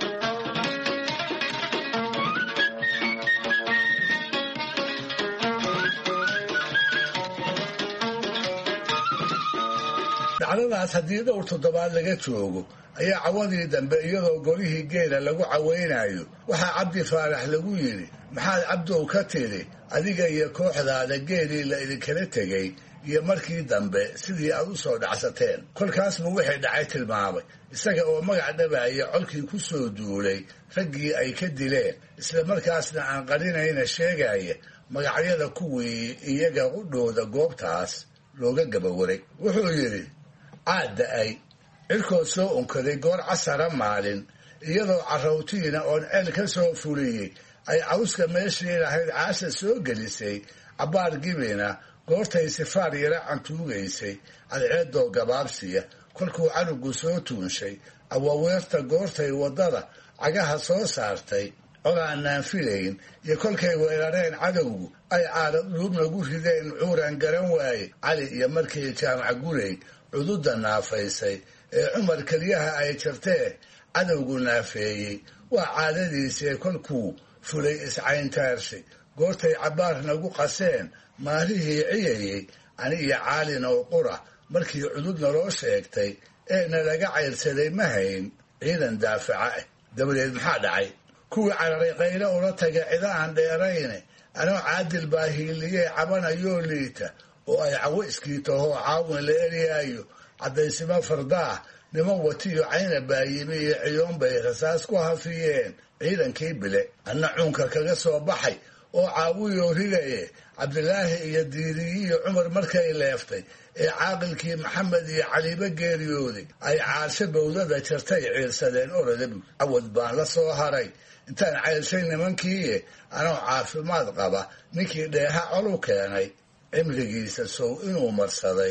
dhacdadaas haddii dhowr toddobaad laga joogo ayaa cawadii dambe iyadoo golihii geela lagu cawaynayo waxaa cabdi faarax lagu yidhi, maxaad cabdow ka tidhi adiga iyo kooxdaada geelii la idinkala tegay iyo markii dambe sidii aad u soo dhacsateen. kolkaasbuu wixii dhacay tilmaamay, isaga oo magac dhabaaya colkii ku soo duulay raggii ay ka dileen, isla markaasna aan qarinayna sheegaya magacyada kuwii iyaga qudhooda goobtaas looga gabawaray. wuxuu yidhi, caadda-ay cirkood soo unkaday goor casara maalin, iyadoo carrawtiina oon ceel ka soo fuliyey ay cawska meeshii lahayd caasha soo gelisay. cabbaar gibina goortay sifaar yara cantuugaysay cadceeddoo gabaabsiya. kolkuu canugu soo tuunshay awaweerta goortay waddada cagaha soo saartay cod aanaan filayn, iyo kolkay weerareen cadowgu ay caaradhuub nagu rideen cuuraan garan waaye. cali iyo markii jaamac gurey cududa naafaysay ee cumar keliyaha ay jartee cadowgu naafeeyey. waa caadadiisee kolkuu fulay iscayntaarshay goortay cabbaar nagu qaseen maalihii ciyayey. ani iyo caalin oo qura markii cudud naloo sheegtay ee nalaga cayrsaday ma hayn ciidan daafaca ah. dabadeed maxaa dhacay? kuwii cararay qayle ula taga cida aan dheerayne anoo caadil baa hiiliyey cabanayoo liita oo ay cawo iskiitahoo caawin la eryaayo. caddaysimo fardaah niman watiyo cayna baayimi iyo ciyoon bay rasaas ku hafiyeen ciidankii bile. anna cuunka kaga soo baxay oo caawiyoo rigaye cabdilaahi iyo diiriyi iyo cumar markay leeftay ee caaqilkii maxamed iyo caliiba geeriyooday ay caarsho bowdada jartay ciirsadeen orodabug. cawad baan la soo haray intaan cayrshay nimankiiye anoo caafimaad qaba ninkii dheeha colu keenay cimrigiisa sow inuu marsaday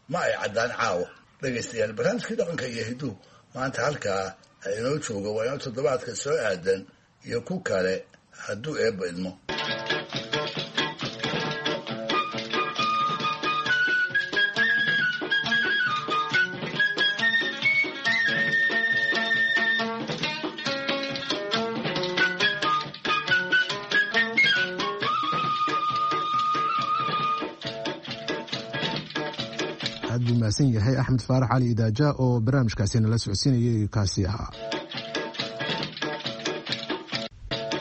ma ay caddaan caawa. dhegaystayaal, barnaamijkii dhaqanka iyo hiduhu maanta halkaa ha inoo jooga. waa inoo toddobaadka soo aadan iyo ku kale hadduu eebba idmo. aad buu mahadsan yahay Axmed Faarax Cali Idaaja oo barnaamijkaasi nala socodsiinayay kaasi ahaa.